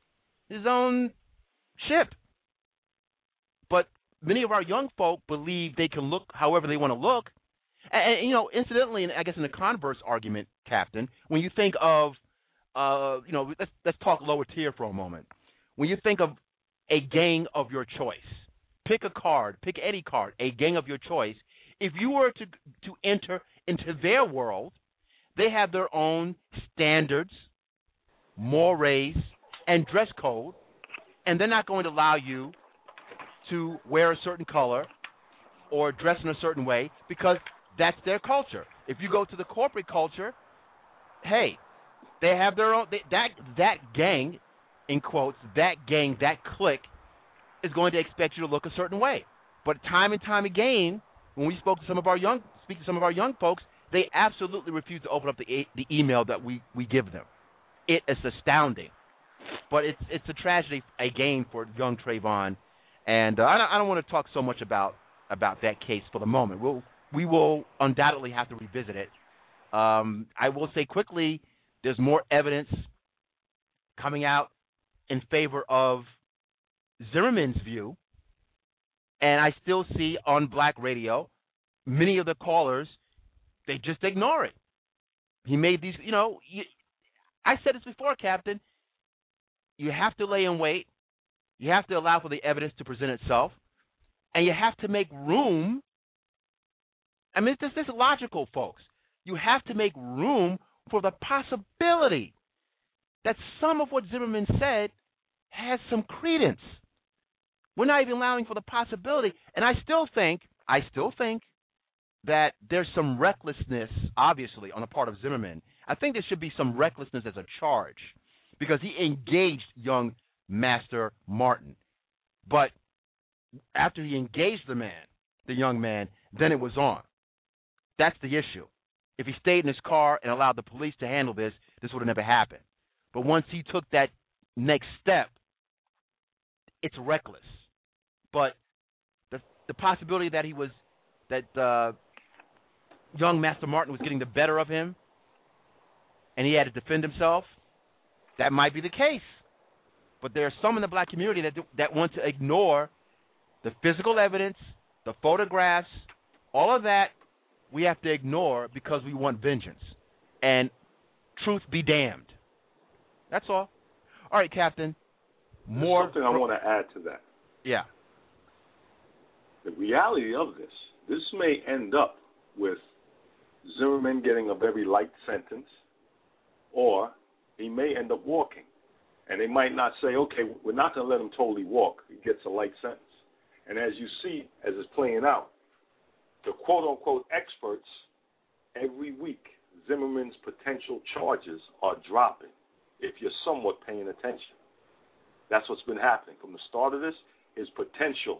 ship? But many of our young folk believe they can look however they want to look. And you know, incidentally, I guess in the converse argument, Captain, when you think of, let's talk lower tier for a moment. When you think of a gang of your choice, pick a card, pick any card, a gang of your choice. If you were to enter into their world, they have their own standards, mores, and dress code, and they're not going to allow you to wear a certain color or dress in a certain way because that's their culture. If you go to the corporate culture, hey, they have their own. That gang, in quotes, that clique is going to expect you to look a certain way. But time and time again, when we speak to some of our young folks, they absolutely refuse to open up the email that we give them. It is astounding, but it's a tragedy again for young Trayvon, and I don't want to talk so much about that case for the moment. We will undoubtedly have to revisit it. I will say quickly, there's more evidence coming out in favor of Zimmerman's view, and I still see on Black radio many of the callers, they just ignore it. He made these, I said this before, Captain. You have to lay in wait. You have to allow for the evidence to present itself. And you have to make room. I mean, this is logical, folks. You have to make room for the possibility that some of what Zimmerman said has some credence. We're not even allowing for the possibility. And I still think that there's some recklessness, obviously, on the part of Zimmerman. I think there should be some recklessness as a charge because he engaged young Master Martin. But after he engaged the young man, then it was on. That's the issue. If he stayed in his car and allowed the police to handle this would have never happened. But once he took that next step, it's reckless. But the possibility that young Master Martin was getting the better of him and he had to defend himself, that might be the case. But there are some in the black community that want to ignore the physical evidence, the photographs, all of that we have to ignore because we want vengeance. And truth be damned. That's all. All right, Captain. There's something I want to add to that. Yeah. The reality of this may end up with Zimmerman getting a very light sentence, or he may end up walking. And they might not say, okay, we're not going to let him totally walk. He gets a light sentence. And as you see, as it's playing out, the quote-unquote experts, every week, Zimmerman's potential charges are dropping if you're somewhat paying attention. That's what's been happening. From the start of this, his potential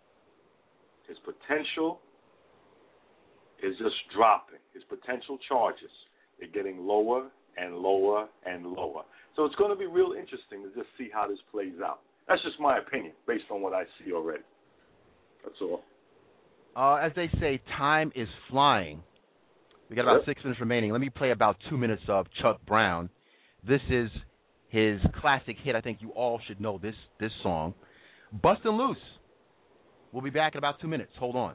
is just dropping. His potential charges are getting lower and lower and lower. So it's going to be real interesting to just see how this plays out. That's just my opinion based on what I see already. That's all. As they say, time is flying. We got about 6 minutes remaining. Let me play about 2 minutes of Chuck Brown. This is his classic hit. I think you all should know this song. Bustin' Loose. We'll be back in about 2 minutes. Hold on.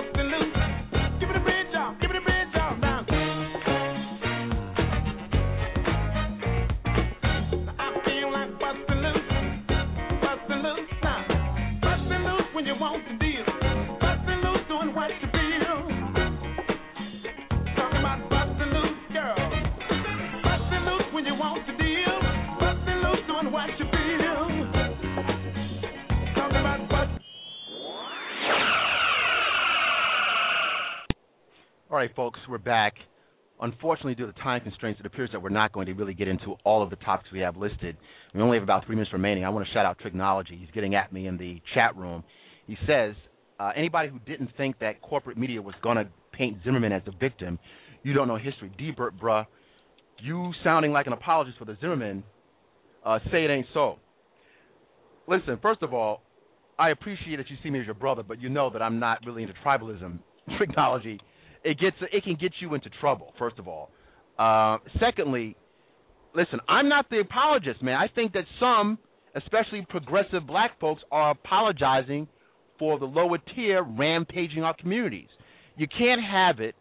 bustin' loose. Give it a bridge off, give it a bridge off now. I feel like bustin' loose now. Bustin' loose when you want to deal. Bustin' loose doing what you feel. Talking about bustin' loose, girl. Bustin' loose when you want to deal. Bustin' loose doing what you feel. Talking about bustin'. All right, folks, we're back. Unfortunately, due to time constraints, it appears that we're not going to really get into all of the topics we have listed. We only have about 3 minutes remaining. I want to shout out Tricknology. He's getting at me in the chat room. He says, anybody who didn't think that corporate media was going to paint Zimmerman as the victim, you don't know history. D-Bert, bruh, you sounding like an apologist for the Zimmerman, say it ain't so. Listen, first of all, I appreciate that you see me as your brother, but you know that I'm not really into tribalism. Tricknology. It can get you into trouble, first of all. Secondly, listen, I'm not the apologist, man. I think that some, especially progressive black folks, are apologizing for the lower tier rampaging our communities. You can't have it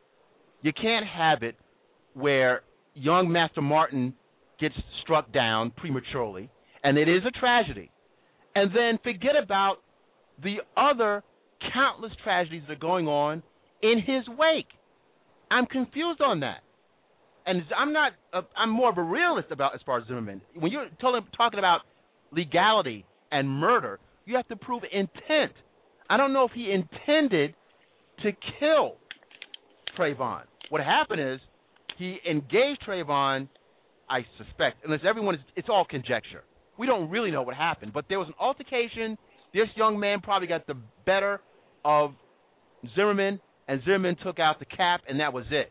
where young Master Martin gets struck down prematurely, and it is a tragedy, and then forget about the other countless tragedies that are going on in his wake. I'm confused on that. And I'm more of a realist about as far as Zimmerman. When you're talking about legality and murder, you have to prove intent. I don't know if he intended to kill Trayvon. What happened is he engaged Trayvon, I suspect, unless it's all conjecture. We don't really know what happened, but there was an altercation. This young man probably got the better of Zimmerman, and Zimmerman took out the cap, and that was it.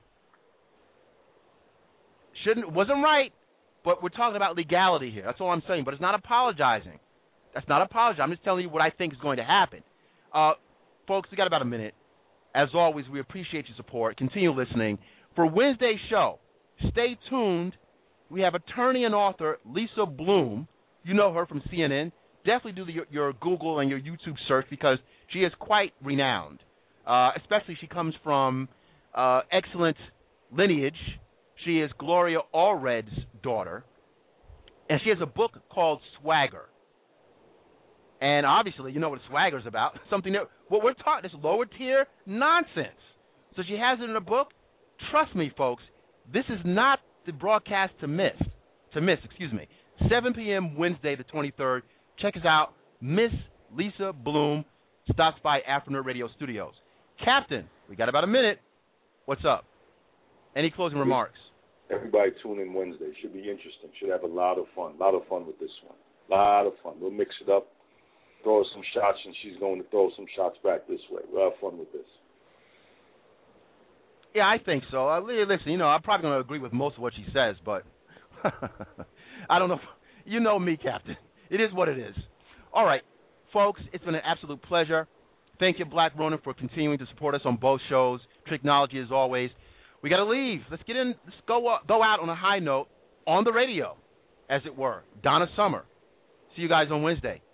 Wasn't right, but we're talking about legality here. That's all I'm saying. But it's not apologizing. That's not apologizing. I'm just telling you what I think is going to happen. Folks, we got about a minute. As always, we appreciate your support. Continue listening. For Wednesday's show, stay tuned. We have attorney and author Lisa Bloom. You know her from CNN. Definitely do your Google and your YouTube search because she is quite renowned. Especially she comes from excellent lineage. She is Gloria Allred's daughter, and she has a book called Swagger. And obviously, you know what Swagger's about. Something that what we're talking this lower tier nonsense. So she has it in a book. Trust me, folks, this is not the broadcast to miss. 7 p.m. Wednesday, the 23rd. Check us out. Miss Lisa Bloom stops by Afternoon Radio Studios. Captain, we got about a minute. What's up? Any closing remarks? Everybody tune in Wednesday. Should be interesting. Should have a lot of fun. A lot of fun with this one. A lot of fun. We'll mix it up, throw her some shots, and she's going to throw some shots back this way. We'll have fun with this. Yeah, I think so. Listen, I'm probably going to agree with most of what she says, but I don't know. You know me, Captain. It is what it is. All right, folks, it's been an absolute pleasure. Thank you, Black Ronin, for continuing to support us on both shows. Tricknology, as always. We got to leave. Let's get in. Let's go out on a high note on the radio, as it were. Donna Summer. See you guys on Wednesday.